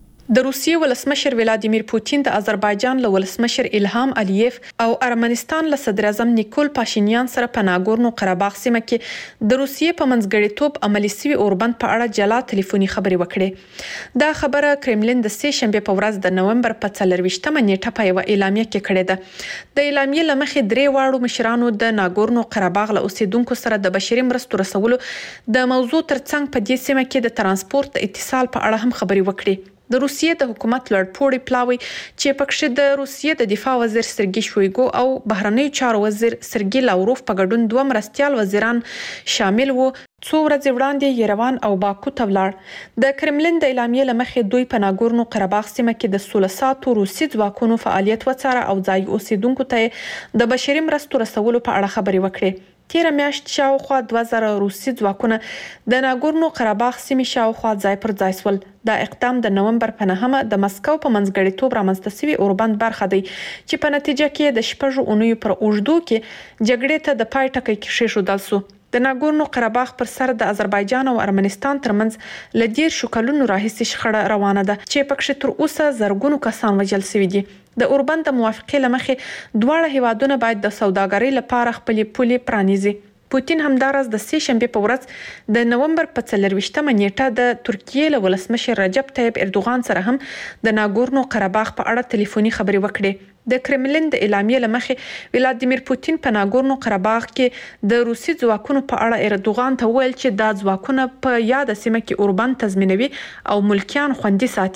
د روسیې ولسمشر ولادیمیر پوتین د آذربایجان له ولسمشر الهام الیف او ارمنستان له صدر اعظم نیکول پاشینیان سره په ناګورنو قرهباغ سیمه کې د روسیې په منځګړیتوب عملی سوي اوربند په اړه جلا ټلیفوني خبرې وکړې دا خبره کرملین د سه شنبه په ورځ د نومبر په 24مه نیټه په یو اعلامیه کې کړې ده د اعلامیې لمخې درې واړو مشرانو د ناګورنو قرهباغ له اوسیدونکو سره د بشري مرستو رسولو د موضوع ترڅنګ په دې سیمه کې د ترانسپورت د اتصال په اړه هم خبرې وکړې د روسیې د حکومت لوړپوړي پلاوی چې پکښې د روسیې د دفاع وزیر سرګي شویګو او بهرنیو چارو وزیر سرګي لاوروف په ګډون دوه مرستيال وزیران شامل وو څو ورځې وړاندې یروان او باکو ته ولاړ د کرملین د اعلامیې لمخې دوی په ناګورنو قرهباغ سیمه کې د 16 ساعتو روسي ځواکونو فعالیت وڅاره او ځای اوسیدونکو ته د بشري مرستو رسولو په اړه خبرې وکړې تیر میاشت شاوخوا 2000 روسي ځواکونه د ناګورنو قرهباغ سیمې شاوخوا ځای پر ځای سول دا اقدام د نومبر په 9مه د مسکو په منځګړیتوب رامنځته شوی اوربند برخه دی چې په نتیجه کې د شپږو اونیو پر اوږدو کې جګړې ته د پای ټکی کېښودل شو د ناګورنو قرهباغ پر سر د آذربایجان او ارمنستان ترمنځ لدیر شکلونو راهیسې شخړه روانه ده چې پکښې تر اوسه زرګونو کسان وژل شوي دي د اوربند د موافقې لمخې دواړه هیوادونه باید د سوداګرۍ لپاره خپلې پولې پرانیزي پوتین همدارس د سه شنبه په ورځ د نومبر په 24مه نیټه د ترکیې له ولسمشر رجب طیب اردوغان سره هم د ناګورنو قرهباغ په اړه ټلیفوني خبرې وکړې د کرملین د اعلامیې لمخې ولادیمیر پوتین په ناګورنو قرهباغ کې د روسي ځواکونو په اړه اردوغان ته ویل چې دا ځواکونه په یاد سیمه کې اوربند تضمینوي او ملکیان خوندي ساتي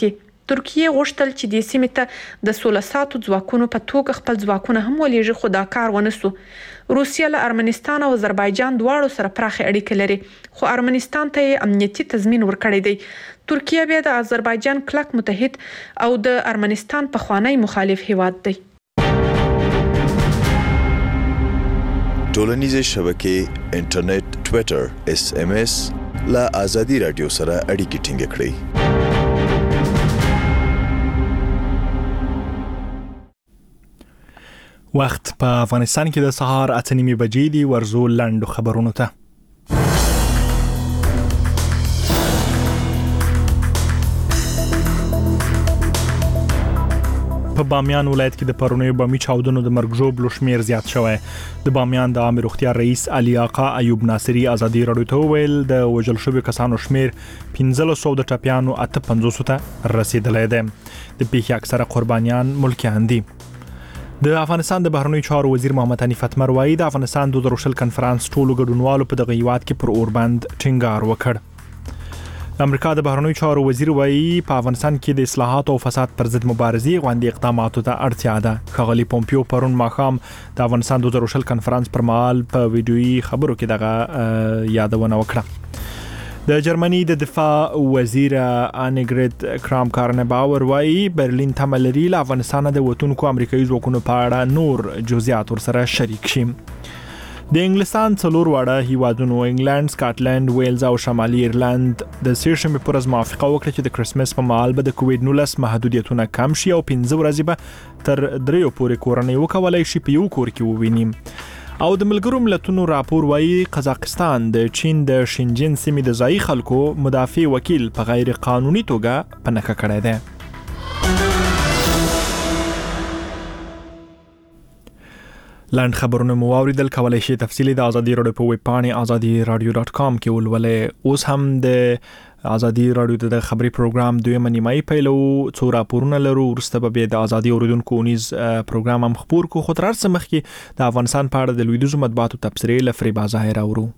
ترکیه غوښتل چې د سیمې ته د 16 ساعتو ځواکونو په توګه خپل ځواکونه هم ولېږي، خو دا کار ونه سو. روسیه له ارمنستان او آذربایجان دواړو سره پراخه اړیکې لري، خو ارمنستان ته امنیتي تضمین ورکړی دی. ترکیه بیا د آذربایجان کلک متحد او د ارمنستان پخوانی مخالف هیواد دی. ټولنیزې شبکې، انټرنیټ، ټویټر، SMS له آزادي رادیو سره اړیکې ټینګ کړئ. وخت په افغانستان کې د سهار 8:30 بجې دی. ورزو لاندو خبرونو ته. په بامیان ولایت کې د پرونی بامي چاودنو د مرګ ژوبلو شمیر زیات شوی. د بامیان د عامه روغتیا رئیس علي آقا ایوب ناصری آزادي رادیو ته ویل د وژل شوی کسانو شمیر 1500 د ټپیانو 850 ته رسیدلی دی. د پیښې اکثره قربانیان ملکیان دي. د افغانستان د بهرنیو چارو وزیر محمد حنیف اتمر وایي د افغانستان 2020 کنفرانس ټولو ګډونوالو په دغه هیواد کې پر اوربند ټینګار وکړ. امریکا د بهرنیو چارو وزیر وایي په افغانستان کې د اصلاحات او فساد پر ضد مبارزې غونډې اقداماتو ته اړتیا ده. ښاغلي پومپیو پرون ماښام د افغانستان 2020 کنفرانس پر مهال په ویډیويي خبرو کې دغه یادونه وکړه. د جرمني د دفاع وزیر انیګریت کرام کارنباور وایي برلین تمه لري له افغانستان د وتونکو امریکایي ځواکونو په اړه نور جزئیات ورسره شریک شي. د انګلستان څلور واړه هیوادونو انګلند، سکاټلند، ویلز او شمالي ایرلند د سیرشمې پر ورځ موافقه وکړه چې د کرسمس په مهال به د کووډ-19 محدودیتونه کم شي او 15 ورځې به تر 3 پورې کورنۍ وکولای شي په یو کور کې وویني. او د ملګرو ملتونو راپور وایي قزاقستان د چین د شینجین سیمې د ځایي خلکو مدافع وکیل په غیر قانوني توګه پنهکه کړی دی. لاند خبرونه مو واوریدل. کولای شئ تفصیلی د ازادي رادیو په ویب پاڼې azadiradio.com کې ولولئ. اوس هم د ازادي رادیو د خبري پروګرام دویمه نیمایي پیلو. څو راپورونه لرو، ورسته به د ازادي اوریدونکو اونیز پروګرام هم خبر کو. خو تر څه مخکې د افغانستان په اړه د لویدیځو مطبوعاتو تبصرې لفریبا ظاهر اورو.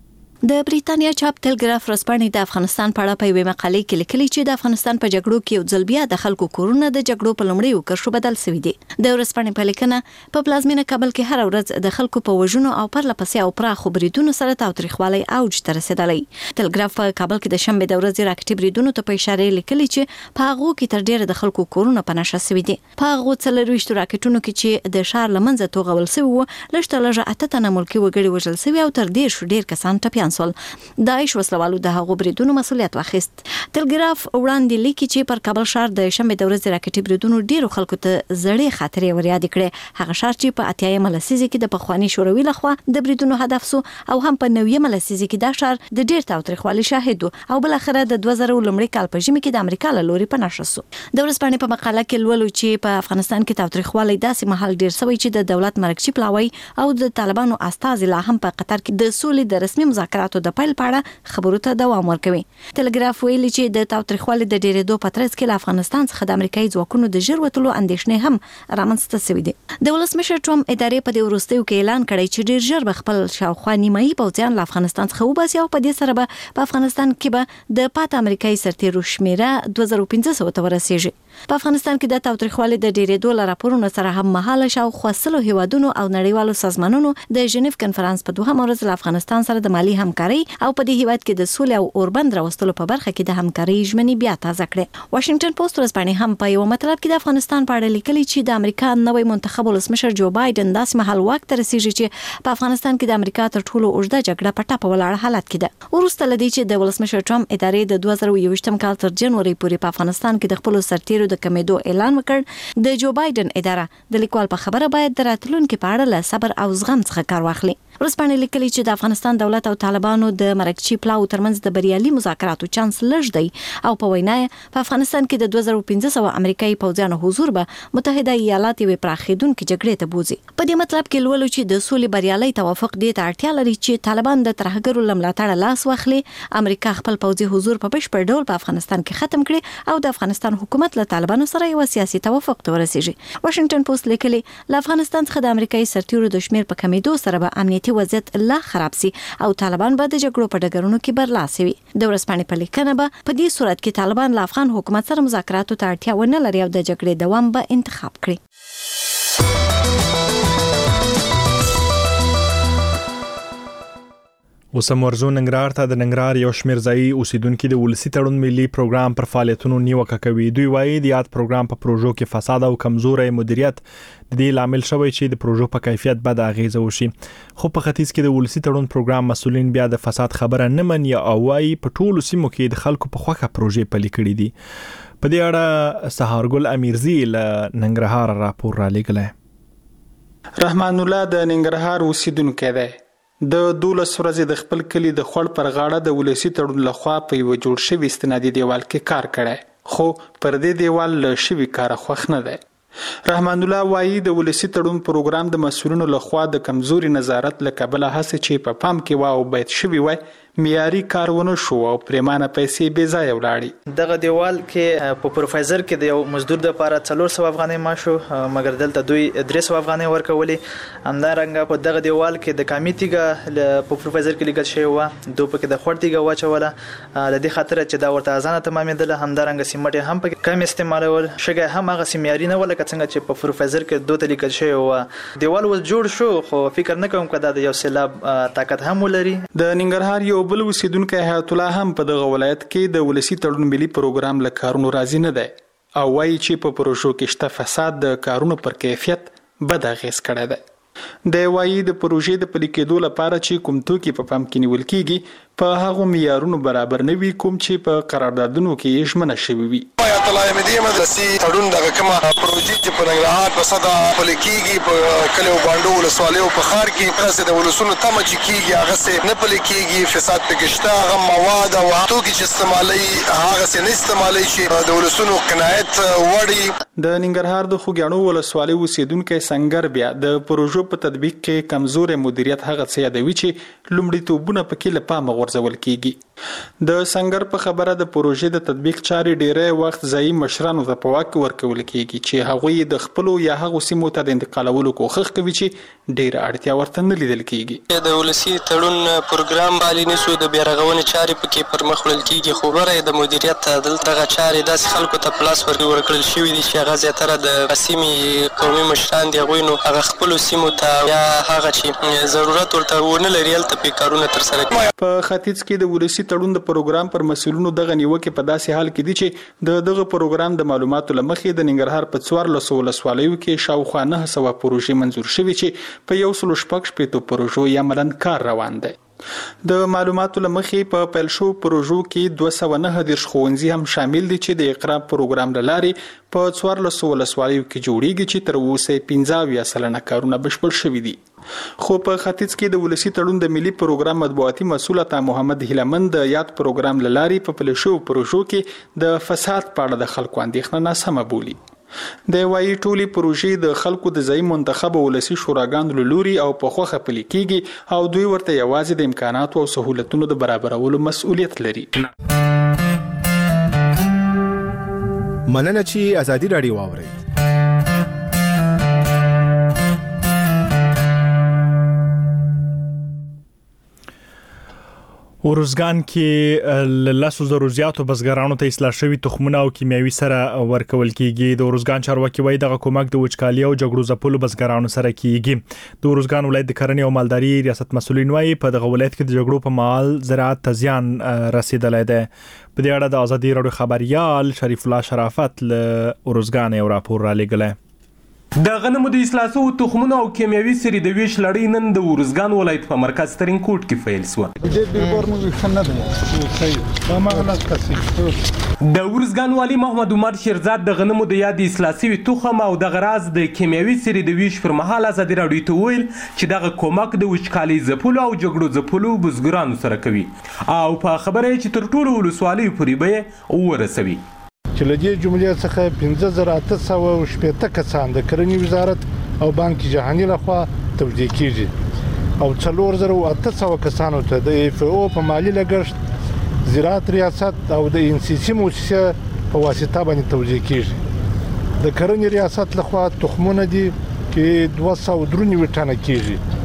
د بریتانیا چاپ ټلګراف ورځپاڼې د افغانستان په اړه په یوه مقالې کې لیکلي چې د افغانستان په جګړو کې یو ځل بیا د خلکو کورونه د جګړو په لومړیو کرښو بدل شوي دي. د ورځپاڼې په لیکنه په پلازمینه کابل کې هر ورځ د خلکو په وژنو او پرله پسې او پراخو بریدونو سره تاوتریخوالی اوج ته رسیدلی. ټلګراف په کابل کې د شنبه د ورځې راکټي بریدونو ته په اشاره لیکلي چې په هغه کې تر ډیره د خلکو کورونه په نشه شوي دي. په هغه 24 راکټونو کې چې د شهر لمنځه توغول شوی وو، لږ لږه 8 تنه ملکي وګړي وژل شوي او تر ډیر کسان ټپیان شول. داعش وسلوالو د هغو بریدونو مسؤلیت واخیست. ټلګراف وړاندې لیکي چې پر کابل ښار د شنبه د ورځې راکټي بریدونو ډیرو خلکو ته زړې خاطرې ورياد کړې. هغه ښار چې په 80مه لسیزه کې د پخوانی شوروي لخوا د بریدونو هدف سو او هم په 90مه لسیزه کې دا ښار د ډیر تاوتریخوالي شاهد او بل اخره د 2000 لومړي کال په ژمي کې د امریکا له لوري په نشه سو. د ورځپاڼې په مقاله کې لولو چې په افغانستان کې تاوتریخوالي داسې محل ډیر سوی چې د دولت مرکزی پلاوی او د طالبانو استازي لا هم په قطر کې د سولې د رسمي مذاکراتو د پیل پاړه خبرو ته دوام ورکوي. ټلګراف ویلي چې د تاوتریخوالي د ډیرېدو په ترڅ کې له افغانستان څخه د امریکایي ځواکونو د ژر وتلو اندېښنې هم رامنځته شوې دي. د ولسمشر ټرمپ ادارې په دې وروستیو کې اعلان کړی چې ډیر ژر به خپل شاوخوا نیمایي پوځیان له افغانستان څخه وباسي او په دې سره به په افغانستان کې به د پات امریکایي سرتیرو شمیره 2500 ته ورسیږي. په افغانستان کې د تاوتریخوالي د ډیرېدو لپاره راپورونه سره هم مهاله شاوخوا 100 هیوادونو او نړیوالو سازمانونو د ژنیف کنفرانس په دوه ورځ له افغانستان سره د مالی همکاري او په دې هیواد کې د سولې او اوربند راوستلو په برخه کې د همکاري ژمنې بیا تازه کړې. واشنگټن پوسټ ورځپاڼې هم په یو مطلب کې د افغانستان په اړه لیکلي چې د امریکا نوې منتخب ولسمشر جو بایدن داسې مهال واک ته رسیږي چې په افغانستان کې د امریکا تر ټولو اوږده جګړه په ټاپه ولاړ حالت کې ده. وروسته لدی چې د ولسمشر ټرمپ ادارې د 2021 کال تر جنوري پورې په افغانستان کې د خپل سرتیرو د کمیدو اعلان وکړ، د جو بایدن اداره د لیکوال په خبره باید د راتلونکو په اړه له صبر او زغم څخه کار واخلي. ورځپاڼې لیکلي چې د افغانستان دولت او طالبانو د مرکزی پلاو ترمنځ د بریالي مذاکراتو چانس لږ دی او په وینا په افغانستان کې د 2500 امریکایي پوځیانو حضور به متحده ایالات یو پراخیدونکو جګړې ته بوزي. په دې مطلب کې لولو چې د سولې بریالي توافق دې ته اړتیا لري چې طالبان د ترهګرو لملاتړ لاس واخلي، امریکا خپل پوځي حضور په بشپړ ډول په افغانستان کې ختم کړي او د افغانستان حکومت له طالبانو سره یو سیاسي توافق ته ورسیږي. واشنگټن پوسټ لیکلي له افغانستان څخه د امریکایي سرتیرو د شمیر په کمیدو سره به امنیتي امنیتي وضعیت لا خراب سي او طالبان به د جګړو په ډګرونو کې برلاسي وي. د ورځپاڼې په لیکنه به په دې صورت کې طالبان له افغان حکومت سره مذاکراتو ته اړتیا ونه لري او د جګړې دوام به انتخاب کړي. وسم ورزو ننګرهار ته د ننګرهار یو شمېر ځایي اوسیدونکو د ولسی تړون ملي پروګرام پر فعالیتونو نیوکه کوي. دوی وایي د یاد پروګرام په پروژو کې فساد او کمزوري مدیریت د دې لامل شوی چې د پروژو په کیفیت بد اغیزه وشي. خو په ختیځ کې د ولسی تړون پروګرام مسولین بیا د فساد خبره نه مني او وايي په ټولو سیمو کې د خلکو په خوخه پروژې پلي کړې دي. په دې اړه سهارګل امیرزی له ننګرهار راپور را لګلای. رحمان الله د ننګرهار اوسیدونکو دی. د 12 ورځې د خپل کلی د خړ پر غاړه د ولسی تړون لخوا په یو جوړ شوی استنادي دیوال کې کار کړی، خو پر دې دیوال له شوی کار خوښ نه دی. رحمان الله وایي د ولسی تړون پروګرام د مسؤلینو لخوا د کمزوري نظارت له کبله هڅه چې په پام کې واو باید شوی وای معیاري کارونه شو او پریمانه پیسې بې ځای ولاړې. دغه دیوال کې په پروفایزر کې د یو مزدور د لپاره 400 افغانۍ ماشو، مګر دلته دوی 300 افغانۍ ورکولې. همدارنګه په دغه دیوال کې د کامیټیګه په پروفایزر کې لیکل شوی و، دوی پکې د خورتیګه واچوله د دې خاطر چې دا ورته ازانه تمامېدله. همدارنګه سیمټ هم پکې کم استعمالول، شګه هم هغه سیمياري نه ولکه څنګه چې په پروفایزر کې دوی ته لیکل شوی و. دیوال ول جوړ شو، خو فکر نه کوم کدا د یو سیلاب طاقت هم ولري. د ننګرهار یو بل اوسیدونکو حیات الله هم په دغه ولایت کې د ولسی تړون ملي پروګرام له کارونو راضي نه دی او وایي چې په پروژو کې شته فساد د کارونو پر کیفیت بد اغیز کړی دی. د وایي د پروژې د پلي کېدو لپاره چې کوم توکي په پام کې نیول کیږي په هغه معیارونو برابر نه وي کوم چې په قراردادونو کې ژمنه شوی وي. حیات الله مدي مدرسې تړون دغه کومه پروژې چې په ننګرهار په صدا پلي کیږي په کلیو باندې ولسوالۍ او په ښار کې پرسه د ولسونو تمه چې کیږي هغه څه نه پلي کیږي، فساد پکې شته، هغه مواد او توکي چې استعمالي هغه څه نه استعمالي چې د ولسونو قناعت وړي. د ننګرهار د خوګیاڼو ولسوالۍ اوسیدونکو سنگر بیا د پروژو په تطبیق کې کمزوري مدیریت هغه څه یادوي چې لومړیتوبونه پکې له پامه غورځول کیږي. د سنگر په خبره د پروژې د تطبیق چارې ډیره وخت ځایي مشرانو ته په واک ورکول کیږي چې هغوی د خپل یا هغو سیمو ته د انتقالولو کوښښ کوي چې ډیره اړتیا ورته نه لیدل کیږي. د ولسی تړون پروګرام باندې نسو د بیرغونې چارې پکې پر مخ وړل کیږي، خو بره د مدیریت دلته چارې داسې خلکو ته پلاس ورکړل شوی دي چې هغه زیاتره د سیمې قومي مشران دي، هغوی نو هغه خپل سیمو ته یا هغه چې ضرورت ورته ونه لري هلته پې کارونه ترسره کوي. په ختیځ کې د ولسی تړون د پروګرام پر مسؤلینو دغه نیوکې په داسې حال کې دي چې دغه پروګرام د معلوماتو لمخې د ننګرهار په 14 ولسوالیو کې شاوخوا 900 پروژې منزور شوي چې په 116 پروژو یا عملاً کار روان دی. د معلوماتو لمخې په پیل شو پروژو کې 209 ښوونځي هم شامل دي چې د اقرا پروګرام لارې په 14 ولسوالیو کې جوړیږي چې تر اوسه 15% کارونه بشپړ شوي دي. خو په ختیځ کې د ولسی تړون د ملي پروګرام مطبوعاتي مسؤل عطا محمد هیلمند د یاد پروګرام لارې په پلشو پروژو کې د فساد په اړه د خلکو اندېښنه ناسمه بولي. د وایي ټولي پروژې د خلکو د ځای منتخب ولسی شوراګانو لوري او په خوخه پلي کیږي او دوی ورته یوازې د امکاناتو او سہولتونو د برابرولو مسؤلیت لري. مننه چې ازادي رادیو واوري. ورزګان کې لاسو زرو زیاتو بزګرانو ته اصلاح شوی تخمونه او کیمیاوي سره ورکول کیږي. د ورزګان چارواکي وایي دغه کومک د وچکالي او جګړو ځپلو بزګرانو سره کیږي. د ورزګان ولایت د کرنې او مالداري ریاست مسؤلین وایي په دغه ولایت کې د جګړو په مال زراعت ته زیان رسیدلی دی. په دې اړه د ازادي رادیو خبريال شریف الله شرافت له ورزګان یو راپور را لګلای. د غنمو د اصلاحو تخمونو او کیمیاوي سری د ویش لړۍ نن د ورزګان ولایت په مرکز ترینکوټ کې پیل شو. د ورزګان والی محمد عمر شیرزاد د غنمو د یاد اصلاحي تخم او د غراز د کیمیاوي سری د ویش پر مهال ازادي رادیو ته ویل چې دغه کومک د وچکالي ځپلو او جګړو ځپلو بزګرانو سره کوي او په خبره چې تر ټولو ولسوالۍ پورې به ورسوي. چې لدې جملې څخه 15818 کسان د کرنې وزارت او بانک جهاني لخوا توزیع کیږي او 4800 کسانو ته د اف او په مالی لګښت زراعت ریاست او د ان سی سی موسسه په واسطه باندې توزیع کیږي. د کرنې ریاست لخوا تخمونه دي کې 293 ټنه کیږي. د کرنې ریاست لخوا د ان سی سی موسسه په واسطه باندې توزیع کیږي. د ورزګان ولایت د کرنې او مالدارۍ ریاست مسؤل عطا محمد هیلمند د یاد پروګرام لارې په پلي شو پروژو کې د فساد په اړه د خلکو اندېښنه ناسمه بولي.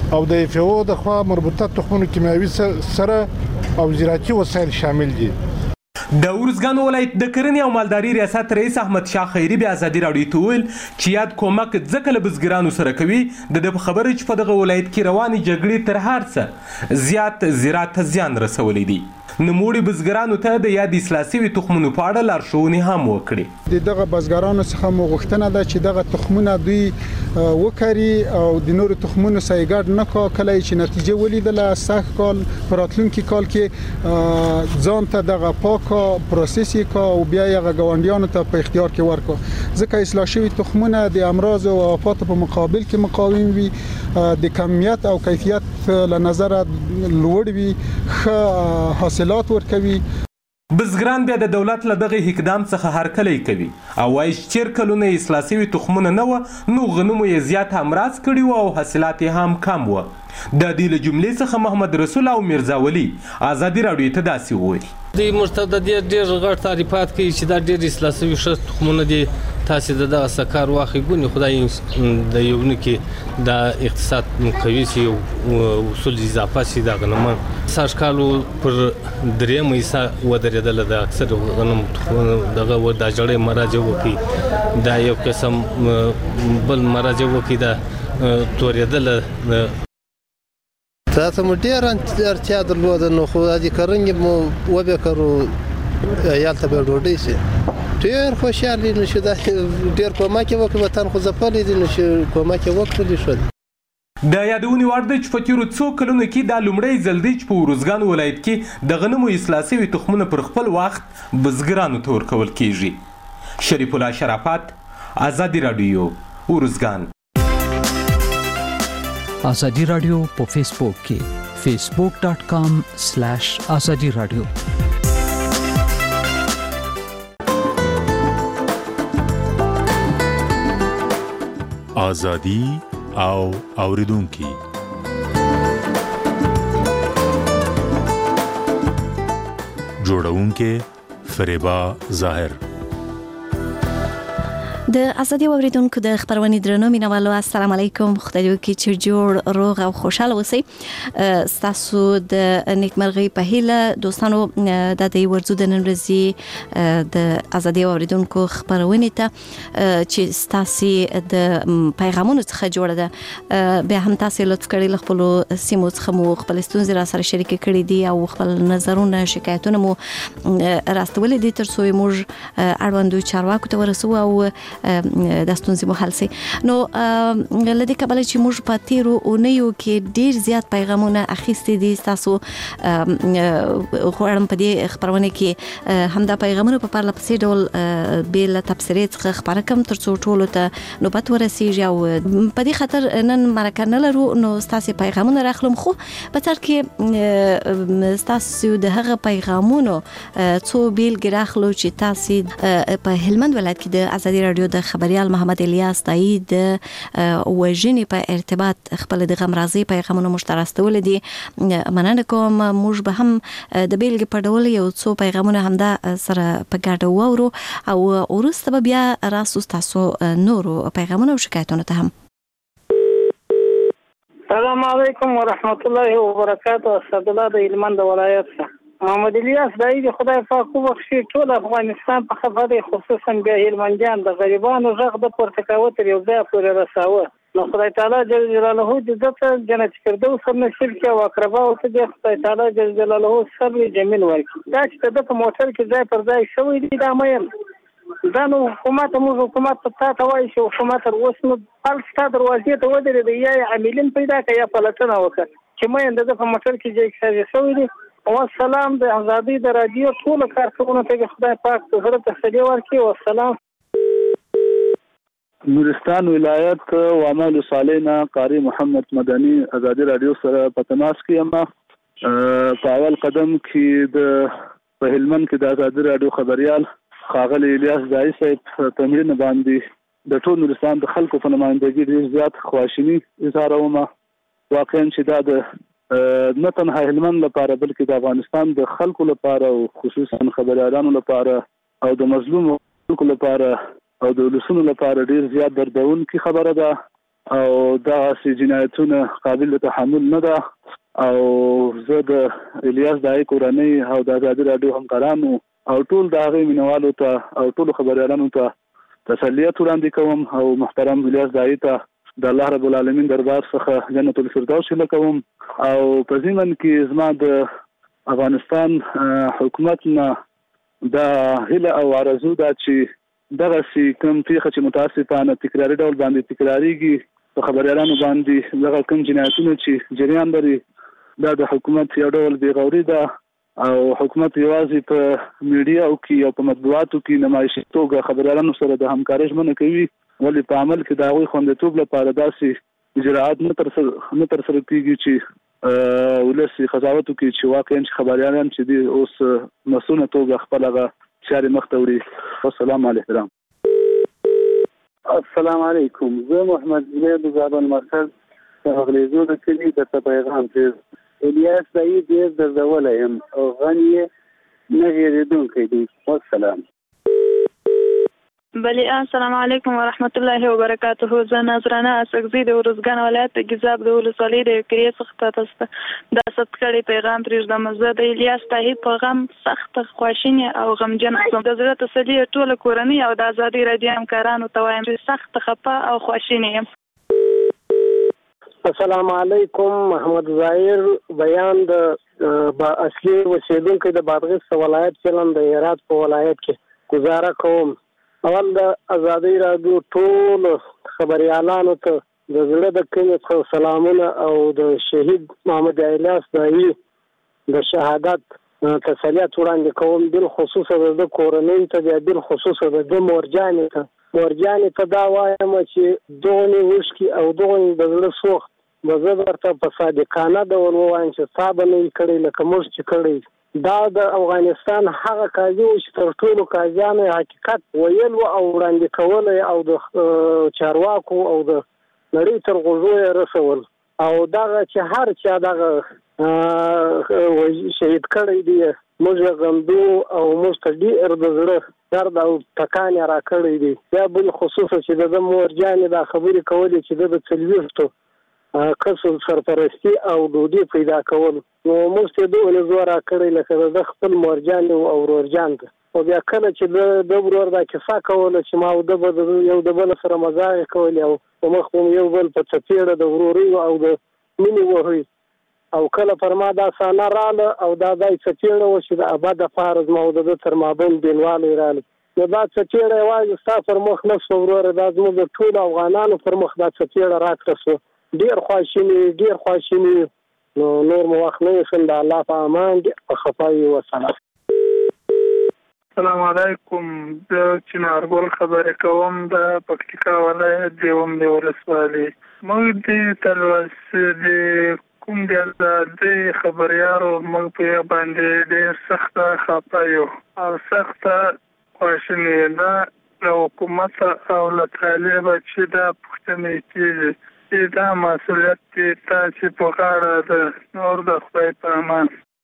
او د FAO د خوا مربوطه تخمونو کیمیاوي سره او زراعتي وسایل شامل دي. د ارزګان ولایت د کرنې او مالداري ریاست رئیس احمد شاه خیری بیا ازادي راډیو ته ویل چې یاد کومک ځکه له بزګرانو سره کوي د خبرې چې په دغه ولایت کې روانې جګړې تر هر څه زیات زراعت ته زیان رسولی دی. نوموړي بزګرانو ته د یاد اصلاح شوي تخمونو په اړه لارښوونې هم وکړې. د دغه بزګرانو څخه مو غوښتنه ده چې دغه تخمونه دوی وکري او د نورو تخمونو سره یې ګډ نه کړي. کله چې نتیجه ولیدله سږ کال په راتلونکي کال کې ځان ته دغه پاک پروسس یې کا او بیا یې غونډیانو ته په اختیار کې ورکړه، ځکه اصلاح شوي تخمونه د امراض او آفات په مقابل کې مقاوم وي، د کمیت او کیفیت له نظره لوړ وي، ښه حاصلات ورکوي. بزګران بیا د دولت له دغه اقدام څخه هرکلی کوي او وایي چې چیر کلونه اصلاح شوي تخمونه نه وه نو غنمو یې زیات امراض کړي وو او حاصلات یې هم کم وه. د دې له جملې څخه محمد رسول او میرزا ولی ازادي راډیو ته داسې وویل. د مرتد ډېر غټ تعریفات کوي چې دا ډېر اصلاح شوي ښه تخمونه دي، تاسې د دغه سکار واخلئ ګونې خدای د یو نه کې د اقتصاد قوي شي او اصول اضافه شي. د غنمو سږ کال پر درېیمه حصه ودرېدله د اکثر غنم تخمونه دغه د جړۍ مراجع وکړي، دا یو قسم بل مراجع وکړي د تورېدله. تاسو مو ډېر اړتیا درلوده نو خو د کرنې مو وبکرو یالته به ډوډۍ شي ډېر خوشحالي نشو دا ډېر کومک وکړي وطن خو ځپلی دی نو چې کومک وکړلی شو. د یادونې وړ ده چې په تیرو څو کلونو کې دا لومړی ځل دی چې په ارزګان ولایت کې د غنمو اصلاح شوي تخمونه پر خپل وخت بزګرانو ته ورکول کیږي. شریف الله شرافت، ازادي راډیو، ارزګان. ازادي راډیو په فیسبوک کې facebook.com/ازادي راډیو. ازادي او اوریدونکو جوړونکو فریبا ظاهر. د ازادي اوریدونکو د خبرونې درنو مینوالو السلام علیکم. خدای دې وکړي چې جوړ روغ او خوشاله اوسئ. تاسو د نیکمرغۍ په هیله دوستانو د دې ورځو د نن ورځې د ازادي اوریدونکو خبرونې ته چې تاسو د پیغامونو څخه جوړه ده به هم تاسو لطف کړئ خپل سیمو څخه مو خپل ستونزې را سره شریک کړي دي او خپل نظرونه شکایتونه مو راستولې دي تر څو موږ اړوندو چارواکو ته ورسو او د ستونزې مو حل شي. نو لدې کبل چې موږ په تیرو اونیو کې ډیر زیات پیغامونه اخیستي دي تاسو غواړم په دې خبرونه کې همدا پیغامونه په پرله پسې ډول بل تبصرې څخه خبره کوم تر څو ټولو ته نوبت ورسیږي او په دې خاطر نن مرکه نه لرو نو تاسو پیغامونه راخلم خو په تر کې تاسو د هغه پیغامونو څو بیل ګراخلو چې تاسو په هلمند ولایت کې د ازادي راډیو د خبريال محمد الیاس تایید وژنې په ارتباط خپل د غمرازي پیغامونه مشترکول دي. مننه کوم. موږ به هم د بیلګې په ډول یو څو پیغامونه همدا سره په ګډه وورو او ورسته بیا راسو تاسو نورو پیغامونه او شکایتونه ته هم. السلام علیکم ورحمت الله وبرکاته. اسد الله د هلمند ولایت محمد الیاس دای دی خدای پاک خو بخشي ټول افغانستان په خبره خصوصا بیا هلمندیان د غریبانو غږ د پورته کاوه تر یو ځای پورې رساوه. نو خدای تعالی جل جلاله دې ذات جنت فردوس نصیب کړي او اقربا او ته خدای تعالی جل جلاله صبر جمیل ورکړي. دا چې د موټر کې ځای پر ځای شوی دی دا مې دا نو حکومت ته تا وایي چې حکومت اوس نو خپل ستاسو دروازې ته ودرېد یا عاملین پیدا کړي یا پلټنه وکړي چې مې د موټر کې ځای شوی دی. والسلام د ازادي د رادیو ټول کارکونکو ته خدای پاک زړه تسلی ورکړي. والسلام. نورستان ولایت وعمل صالحنا قاری محمد مدني ازادي رادیو سره په تماس کې یم. په اول قدم کې د هلمند کې د ازادي رادیو خبريال خاغلی الیاس دای صاحب تمرین باندې د ټول نورستان د خلکو په نمائندګۍ ډیر زیات خواشینی اظهاروم. واقعا چې دا د نه تنها هلمند لپاره بلکې د افغانستان د خلکو لپاره او خصوصا خبريالانو لپاره او د مظلوم خلکو لپاره او د ولسونو لپاره ډیر زیات دردونکې خبره ده او دا سي جنایتونه قابل تحمل نه ده او زه د الیاس دای کورنۍ او د آزادي رادیو همکارانو او ټول د هغه مینوالو ته او ټول خبريالانو ته تسلیت وړاندې کوم او محترم الیاس دای ته د الله رب العالمین دربار څخه جنت الفردوس لکوم او په ضمن کې زما د افغانستان حکومت نه د هله او ارزو دا چې دغه سي کوم پیښه چې متاسفانه تکراري ډول باندې تکراریږي په خبريالانو باندې دغه کوم جنایتونه چې جریان لري دا د حکومت یو ډول بیغوري ده او حکومت یوازې په میډیا او کې او په مطبوعاتو کې نمایشي توګه خبريالانو سره د همکارۍ ژمنه کوي ولې په عمل کې دا غوي خوندیتوب لپاره داسې اجراءات نه تر سره کیږي چې ولسی قضاوت کوي چې واقعا خبريالان چې دي اوس مسؤل توګه خپل هغه چاري مخ ته وړي. السلام علیکم. السلام علیکم. زه محمد زید زابن مرکز غلیزو د کلی د پیغام ته الیاس سعید د زولم او غنی نه هېریدونکي دي. والسلام. بله السلام علیکم ورحمت الله وبرکاته. زه نظرانه اسقزي د ورزګان ولایت د ګیزاب د ولسوالۍ د کریه څخه تاسو ته د ستکړې پیغام پرېږدم. زه د الیاس طاهر پیغام سخت خواشینی او غمجن یم. د زړه تسلي ټول کورنۍ او د آزادي رادیو همکارانو ته وایم چې سخت خفه او خواشینی یم. السلام علیکم. محمد ظاهر بیان د اصلي اوسیدونکو د بادغیس ولایت چلن د هرات په ولایت کې گزاره کوم. اول د آزادي رادیو ټول خبريالانو ته د زړه د کلي سلامونه او د شهید محمد الیاس دای د شهادت تسلیت وړاندې کوم. بل خصوصا د کورنۍ ته بل خصوصا د مورجانې ته دا وایم چې دونی وشکي او دونی د زړه سوخت مزه ورته په صادقانه ډول وایم چې صاحب نه کړي لکه موږ چې کړي. دا د افغانستان هغه قاضي چې تر ټولو قاضیانو حقیقت ویل او وړاندې کول او د چارواکو او د نړۍ تر غوږو رسول او دا چې هر چا دغه شهید کړی دی موږ غندو او موږ ته ډېر د زړه درد او تکان را کړی دی. یا بل خصوصا چې د مورجانې دا خبرې کولې چې د څلوېښتو قصل سرپرستی او دودي پیدا کول نو موږ ته دوه نظر کړی لکه د خپل مورجان او ورورجان او بیا کله چې د ورور دا کیسه کوله چې ما د یو د بل سره مزاح کول او مخ یو بل په چپیړه د وروري او د مینې وهي او کله پر ما دا سانه رااله او دا دای چپیړه و چې د ابد فارز موده تر مابین بینواله رااله نو دا چپیړه وايي سفر مخ نه څورور دا زموږ ټول افغانانو پر مخ دا چپیړه راکړسو. ډیر خواشینی نو نور مو وخت نه سم د الله په امان دي په خفای و سلام. السلام علیکم. د چنارګل خبرې کوم د پکتیکا ولایت دیوم دی ولسوالۍ. موږ د تلوس د کوم د خبريارو موږ په باندې ډېر سخت خفایو او سخت خواشینی ده له حکومت او له طالب چې دا پښتنې کېږي دا مسؤلیت تاسو په غاړه ده. نور د خدای په امان.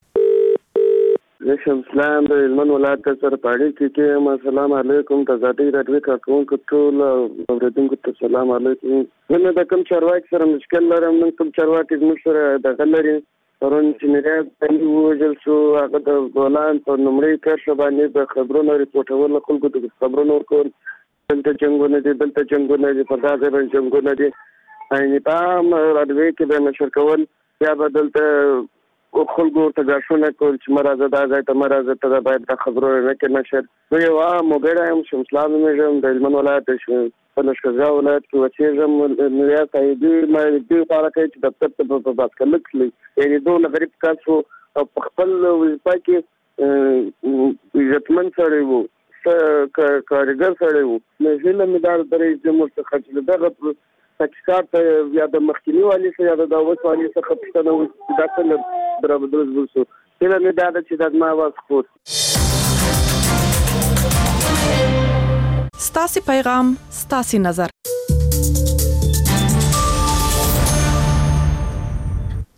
زه شمسلان د هلمند ولایت سره پاړې کې السلام علیکم. د آزادي رادیو کارکونکو ټول اوریدونکو ته السلام علیکم. زه د کوم چارواکي سره مشکل لرم. نن کوم چارواکي زموږ سره دغه لري پرون چې میراث باندې وژل شو هغه د بولان په نومړي کرښه باندې د خبرونو ریپورټول خلکو د خبرونو ورکول دلته جنګونه دي په دا ځای باندې جنګونه دي یعنې په رادیو کې به نشر کول یا به دلته خلکو ورته ګاښونه کول چې مرازه دا ځای ته مرازه ته باید دا خبرونه نه کې نشر. زه یو موګړی یم شمسلان نومېږم د هلمند ولایت په لښکرګاه ولایت کې اوسېږم. ریاض صاحبي ما دې لپاره کوي چې دفتر ته په باسکلک تللی یعنې دونه غریب کس و او په خپل وظیفه کې عزتمند سړی و کارګر سړی و. نو هیله مې دا درې زموږ څخه چې دغه تحقیقات یا د مخکینی والي څخه یا د داوود والي څخه پوښتنه وشي دا څنګه برابر وشو. هیله مې دا ده چې دا زما اواز خپور. ستاسو پیغام ستاسو نظر.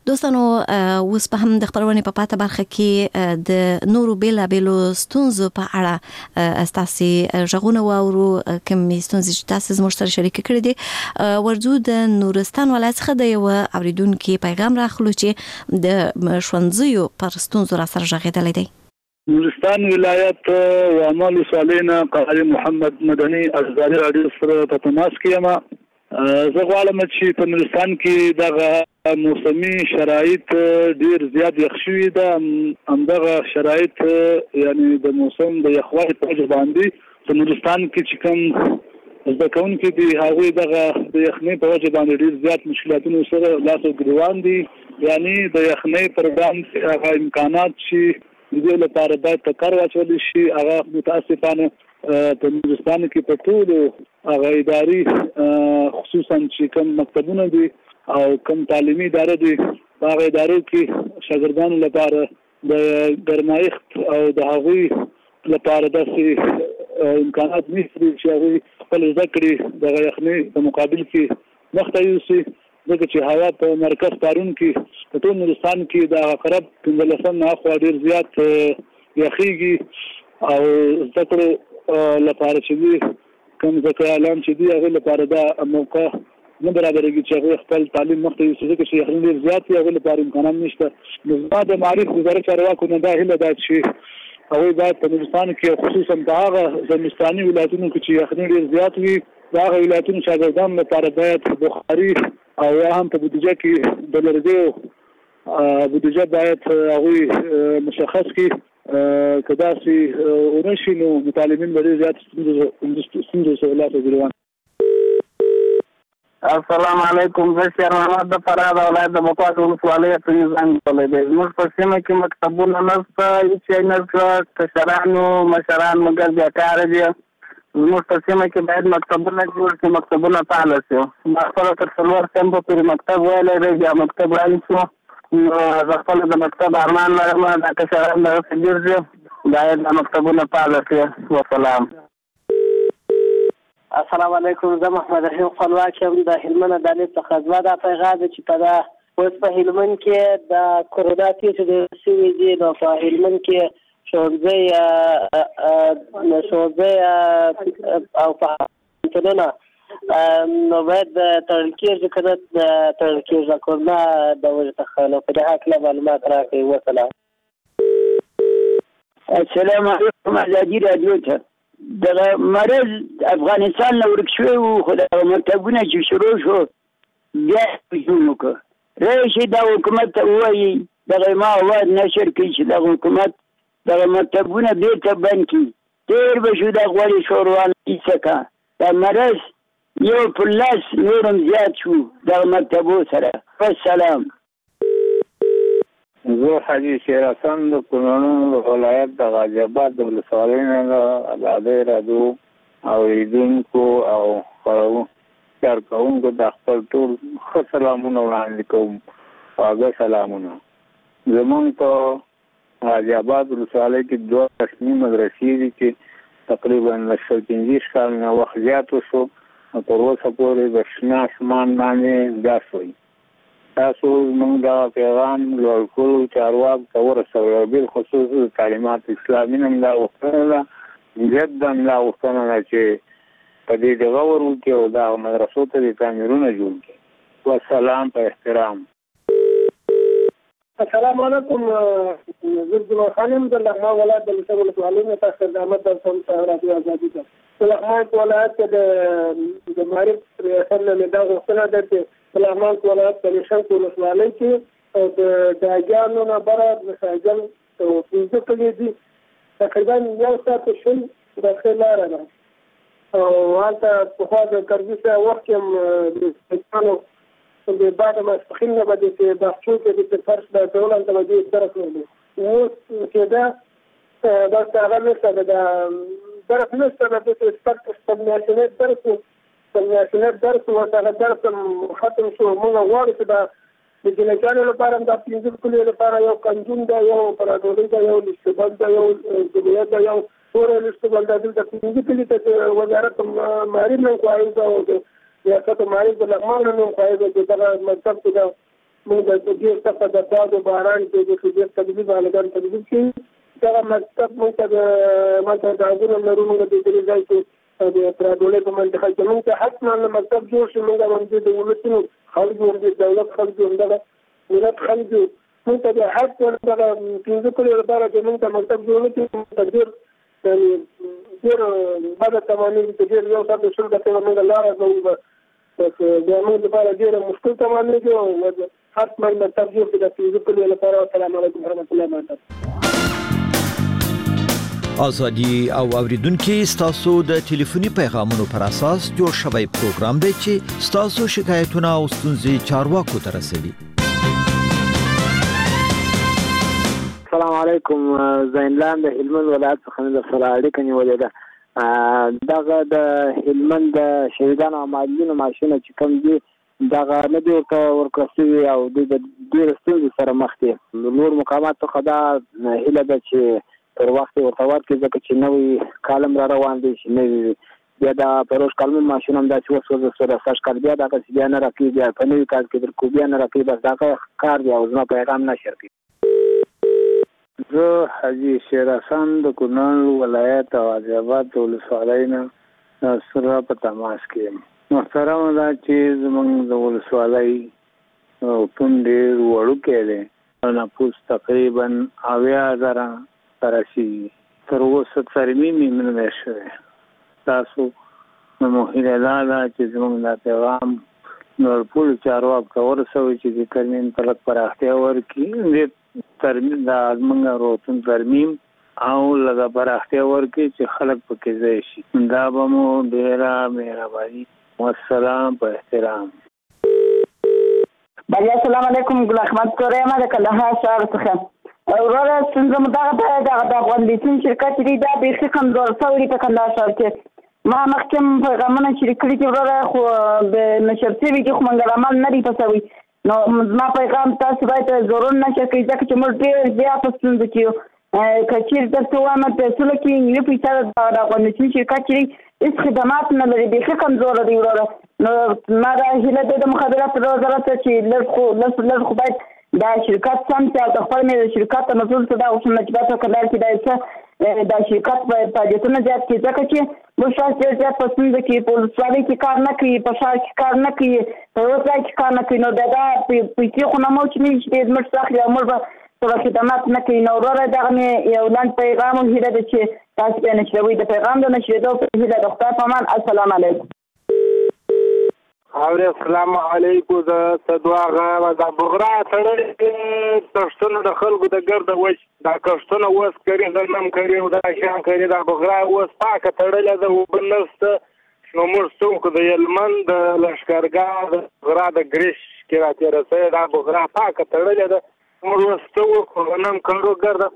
دوستانو اوس په هم د خبرونې په پاته برخه کې د نورو بیلابیلو ستونزو په اړه تاسو ژغونه واورو کوم ستونزې چې تاسو زموږ سره شریک کړي دي. ورځو د نورستان ولایت څخه د یو اوریدونکو پیغام راخلو چې د ښوونځیو پر ستونزو را سره ژغېدلې دي. نورستان ولایت وعمل صالحنا قاری محمد مدني ازادي رادیو سره په تماس کې یم. زه غواړم چې په نورستان کې دغه موسمي شرایط ډیر زیات یخ شوي ده. همدغه شرایط یعنی د موسم د یخوالي په وجه باندې په نورستان کې چې کوم زده کوونکي دي هغوی دغه د یخنۍ په وجه باندې ډیر زیات مشکلاتونو سره لاس او ګریوان دي. یعنی د یخنۍ پروګرام هغه امکانات چې دې لپاره باید تکر واچول شي. هغه متاسفانه په نورستان کې په ټولو هغه اداري خصوصا چې کوم مکتبونه دي او کوم تعلیمي ادارې دي هغه ادارو کې شاګردانو لپاره د ګرمایښت او د هغوی لپاره داسې امکانات نشته چې هغوی خپل زده کړې د یخنۍ په مقابل کې مخته یوسي. ځکه چې هوا په مرکز پارون کې په ټول نورستان کې د قرب 15 نه خو ډیر زیات یخیږي او زده کړو لپاره چې کوم ځکه اعلان چې دی هغه لپاره دا موقع نه برابرېږي چې هغه خپل تعلیم مخته یوسي. ځکه چې یخنۍ ډیر زیات دی هغه لپاره امکانات نشته. نو د معارف وزارت چارواکو نه دا هیله ده چې هغوی باید په نورستان کې خصوصا په هغه زمستاني ولایتونو کې چې یخنۍ ډیر زیات وي د هغه ولایتونو شاګردانو لپاره باید بخاري او هم په بودیجه کې د لرګیو بودیجه باید هغوی مشخص کړي که داسې ونه شي نو متعلمین به ډېر زیات ستونزو سره لاس وګرېوان. السلام علیکم. زه شیر محمد د فراه د ولایت د مقواس ولسوالۍ څخه زنګ کولی دی. زموږ په سیمه کې مکتبونه نشته، هېڅ شی نشته. کشرانو مشران مګر بیکاره دي. زموږ په سیمه کې باید مکتبونه جوړ شي، مکتبونه فعاله شي. ما خپله تر 4 سمبو پورې مکتب ویلی دی، بیا مکتب ویل شو. زه خپله د مکتب ارمان لرم، دا کشران دغسې ډېر دي، باید دا مکتبونه فعاله شي. وسلام. السلام علیکم. زه محمد رحیم خپلواک یم د هلمند ادارې څخه. زما دا پیغام دی چې په دا اوس په هلمند کې د کورونا کیسې ډېر شوي دي، نو په هلمند کې ښوونځی او پوهنتونونه نو باید تړل کېږي که نه تړل کېږي د کورونا د وجې څخه. نو په دې هکله معلومات راکړئ. وسلام. السلام علیکم. ازادي راډیو ته دغه مرض افغانستان نه ورک شوی و، خو دغه مکتبونه چې شروع شو بیا هجوم وکړه. راشي دا حکومت ته ووایي دغه ما اواز نشر کړي چې دغه حکومت دغه مکتبونه بیرته بند کړي. تېر به شو د غوړې شوروان ایسکه دا مرض یو پر لاس نورم زیات شو دغه مکتبو سره. والسلام. زه حاجي شیر حسن د کونړ ولایت د غازي آباد د ولسوالۍ نه ازادۍ راډیو اورېدونکو او کارکوونکو د خپل ټول ښه سلامونه وړاندې کوم. خواږه سلامونه. زمونږ په غازي آباد ولسوالۍ کې 2 رسمي مدرسې دي چې تقریبا له 150 کال نه وخت زیات وشو. تر اوسه پورې د شنه اسمان باندې ګاس وایي. تاسو موږ دا پیغام لوړ کړو چارواکو ته ورسوئ. بالخصوص د تعلیمات اسلامي نه دا غوښتنه ده، جدا دا غوښتنه ده چې په دې دغه ور وکړي او دا مدرسو ته د تعمیرونه جوړ کړي. والسلام په احترام. السلام علیکم. زه جمال خانم د لغمان ولایت د لسه ولسوالۍ نه تاسو خدمت درکوم په رادیو ازادي ته. په لغمان ولایت کې د معرف ریاست نه دا غوښتنه ده چې په لغمان ولایت د لشنک ولسوالۍ کې او د داګانو نه بره مساجل او 15 کلي دي. تقریبا 1 ساعت شل داخل لاره ده او هلته پخوا د کرزي سره وخت کې د پښتنو د بعد ماسپخین نه به د بحثو کې د فرش د ټول انت به دې درس نه اوس چې دا هغه نشته د درس نشته د استقامت درس ورته درس ختم شو. موږ غواړو چې د جنګانو لپاره د 15 کلي لپاره یو قانون دا یو پرادوري دا یو لستبل دا یو دولت دا یو ټول لستبل دا د 15 کلي ته وزارت مالی نه کوي دا او ریاست مالی د لغمان نه کوي چې دا مطلب دا موږ د دې څخه د باد او باران کې د دې تدبیر باندې تدبیر کې دا مکتب موږ د ماته د اګورم لرو موږ د دې ځای کې د پرادولې په منځ کې موږ حتما مکتب جوړ شي موږ باندې د ولسونو خلکو د دولت خلکو د ولادت خلکو موږ ته حق ورته پنځه کړي لپاره چې موږ ته مکتب جوړ کړو تدبیر ډېر بعد تمامي د ډېر یو څه شول کته موږ لاره کوو بس د موږ لپاره ډېر مشکل تمامي دی او حتما مکتب جوړ کړي د پنځه کړي لپاره. السلام علیکم ورحمۃ اللہ وبرکاتہ. ازادي او اوریدونکو ستاسو د ټلیفوني پیغامونو پر اساس جوړ شوی پروګرام دی چې ستاسو شکایتونه او ستونزې چارواکو ته رسوي. السلام علیکم. زینلان د هلمند ولایت څخه د سره اړیکه نیولې ده. دغه د هلمند د شهیدانو او معلولینو معاشونه چې کوم دي دغه نه دی ورکړل او د ډېر ستونزې سره مخ دي. نور مقامات څخه دا هیله ده چې پر وخت ورته ورکړي ځکه چې نوې کالم را روان دی چې نوې بیا د پروژ کالم ماشین هم داسې وسوځه سره ساش کار بیا دغه بیا نه راکړي بیا په نوې کال کې درکو بیا نه راکړي بس دغه کار دی او زما پیغام نشر کړي. زه حاجی شیر حسن د کونړ ولایت او آذربایجان ولسوالۍ نه سره په تماس کې. محترم دا چې زمونږ د ولسوالۍ کوم ډېر وړوکی دی او نفوس تقریبا 90,000 ترشي تر اوسه ترمیم نه شوی. تاسو نو هیله ده چې زموږ د پیغام نور ټول چارواکو ته ورسوي چې د ترمیم په لږ پراختیا ورکړي د ترمیم د زموږ روتون ترمیم او لږه پراختیا ورکړي چې خلک پکې ځای شي. دا به مو ډېره مهرباني. والسلام په احترام. السلام علیکم. ګل احمد کوریا د کندهار ښار څخه. وراره څنګه مداغه د افغان لیسین شرکت دی دا به کمزور شوی په کندهار ښار کې ما مخکم پیغامونه شریکړي چې وراره خو د نشرتي وی خو منګل عمل نه دی پسوي نو ما پیغام تاسو باید ضرور نشه کوي ځکه چې موږ ډېر زیات ستونزې کیو کچیر درته وایم په ټول کې یو پیسه د افغان لیسین شرکت چې هیڅ خدمات نه لري به کمزور دی وراره نو ما دا هیله د مخابرات وزارت چې لږ خو باید دا شرکت سم چې د خپل مې شرکت ته مسؤل څه دا اوسنه چې تاسو کله کې دا څه دا شرکت په فعالیتونو زیات کې ځکه چې مشاهده ډېر زیات پسند کې په ولسوالۍ کې کار نه کوي په ښار کې کار نه کوي په وځای کې کار نه کوي نو دا په کې خو نه مو چې دې زموږ څخه یا موږ په خدمات نه کوي نو وراره دا مې یو لاند پیغام هیله ده چې تاسو به نشوي د پیغام د نشریدو په هیله د خدای په امان. السلام علیکم. السلام علیکم. د صدواغه د بغرا تړل تشتونه د خلکو د ګرد وچ دا کښتونه وس کوي د نم کوي او د شان کوي د بغرا وس پاکه تړل د وبنست نو موږ څوک د یلمن د لشکرګاه د بغرا د ګریش کې راته رسې د بغرا پاکه تړل د موږ وستو نم کوي ګرد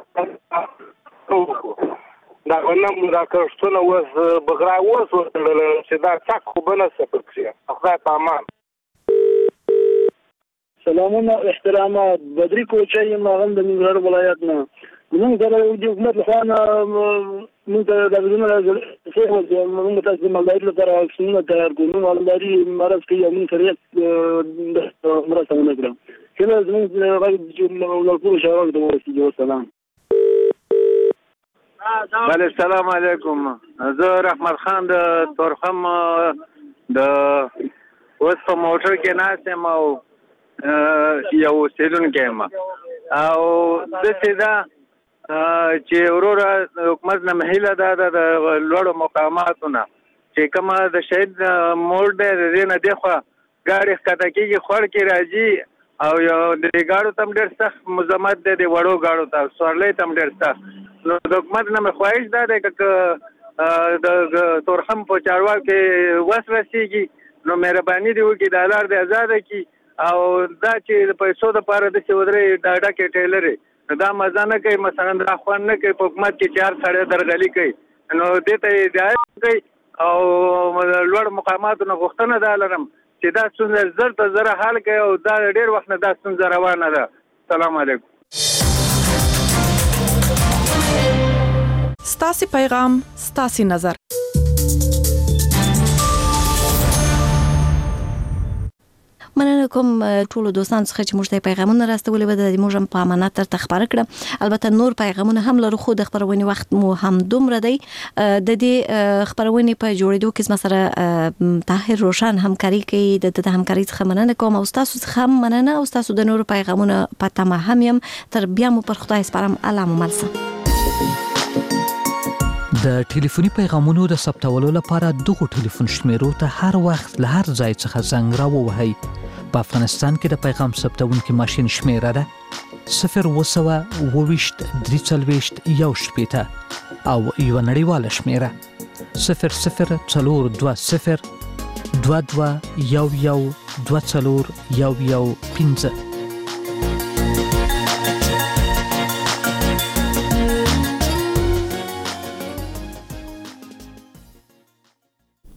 پاکه دا غنم دا کښتونه وس بغرا وس وتړل چې دا څک خو بنه سپکشي خدای په امان. سلامونه احترامات. بدري کوچي مغم د ننګرهار ولایت نه موږ د حکومت لخوا موږ د بدون څه موږ تاسو د ملګرو لپاره څنګه تیار کوو مالداري مرز کې یو شریعت د مرسته ونکړو چې زموږ غږ د ټول شهرونو ته ورسېږي. والسلام. بله السلام علیکم. زه رحمت خان د تورخم د اوس په موټر کې ناست یم او یو اوسېدونکی یم او داسې ده چې وروره حکومت نه هیله ده د لوړو مقاماتو نه چې کومه د شهید موړ دی د دې نه دېخوا ګاډي ښکته کېږي خوړ کې راځي او یو د ګاډو ته هم ډېر سخت مزاحمت دی د وړو ګاډو ته سوارلۍ ته هم ډېر سخت نو د حکومت نه مې خواهش دا دی که د تورخم په چارواکو کې وس رسېږي نو مهرباني دې وکړي دا لار دې ازاده کړي او دا چې د پیسو دپاره داسې ودرې دا ډکې ټیلرې نو دا مزه نه کوي مثلا دا خوند نه کوي په حکومت کې چې هر سړی درغلي کوي نو دې ته هدایت کوي او لوړ مقاماتو نه غوښتنه دا لرم چې دا ستونزه زر ته زره حل کوي او دا ډېر وخت نه دا ستونزه روانه ده. السلام علیکم. ستاسو پیغام ستاسو نظر. مننه مننه کوم ټول دوستان څخه چې موږ ته پیغامونه راستولې و د موږ په امانت تر تخبر کړه. البته نور پیغامونه هم لرو خو د خبرونې وخت مو هم دومره دی. د دې خبرونې په جوړېدو کې مسره طاهر روشن همکاري کوي. د همکاري څخه مننه کوم او تاسو څخه هم مننه او تاسو د نور پیغامونه په تمه هم يم. تر بیا مو پر خدای سپارم. الله مو ملسه. د ټلیفوني پیغامونو د ثبتولو لپاره دغه ټلیفون شمیرو ته هر وخت له هر ځای څخه زنګ راووهئ. په افغانستان کې د پیغام ثبتونکي ماشین شمیره ده 020 23 1 او یو نړیواله شمیره 00 420 22 11 24 15.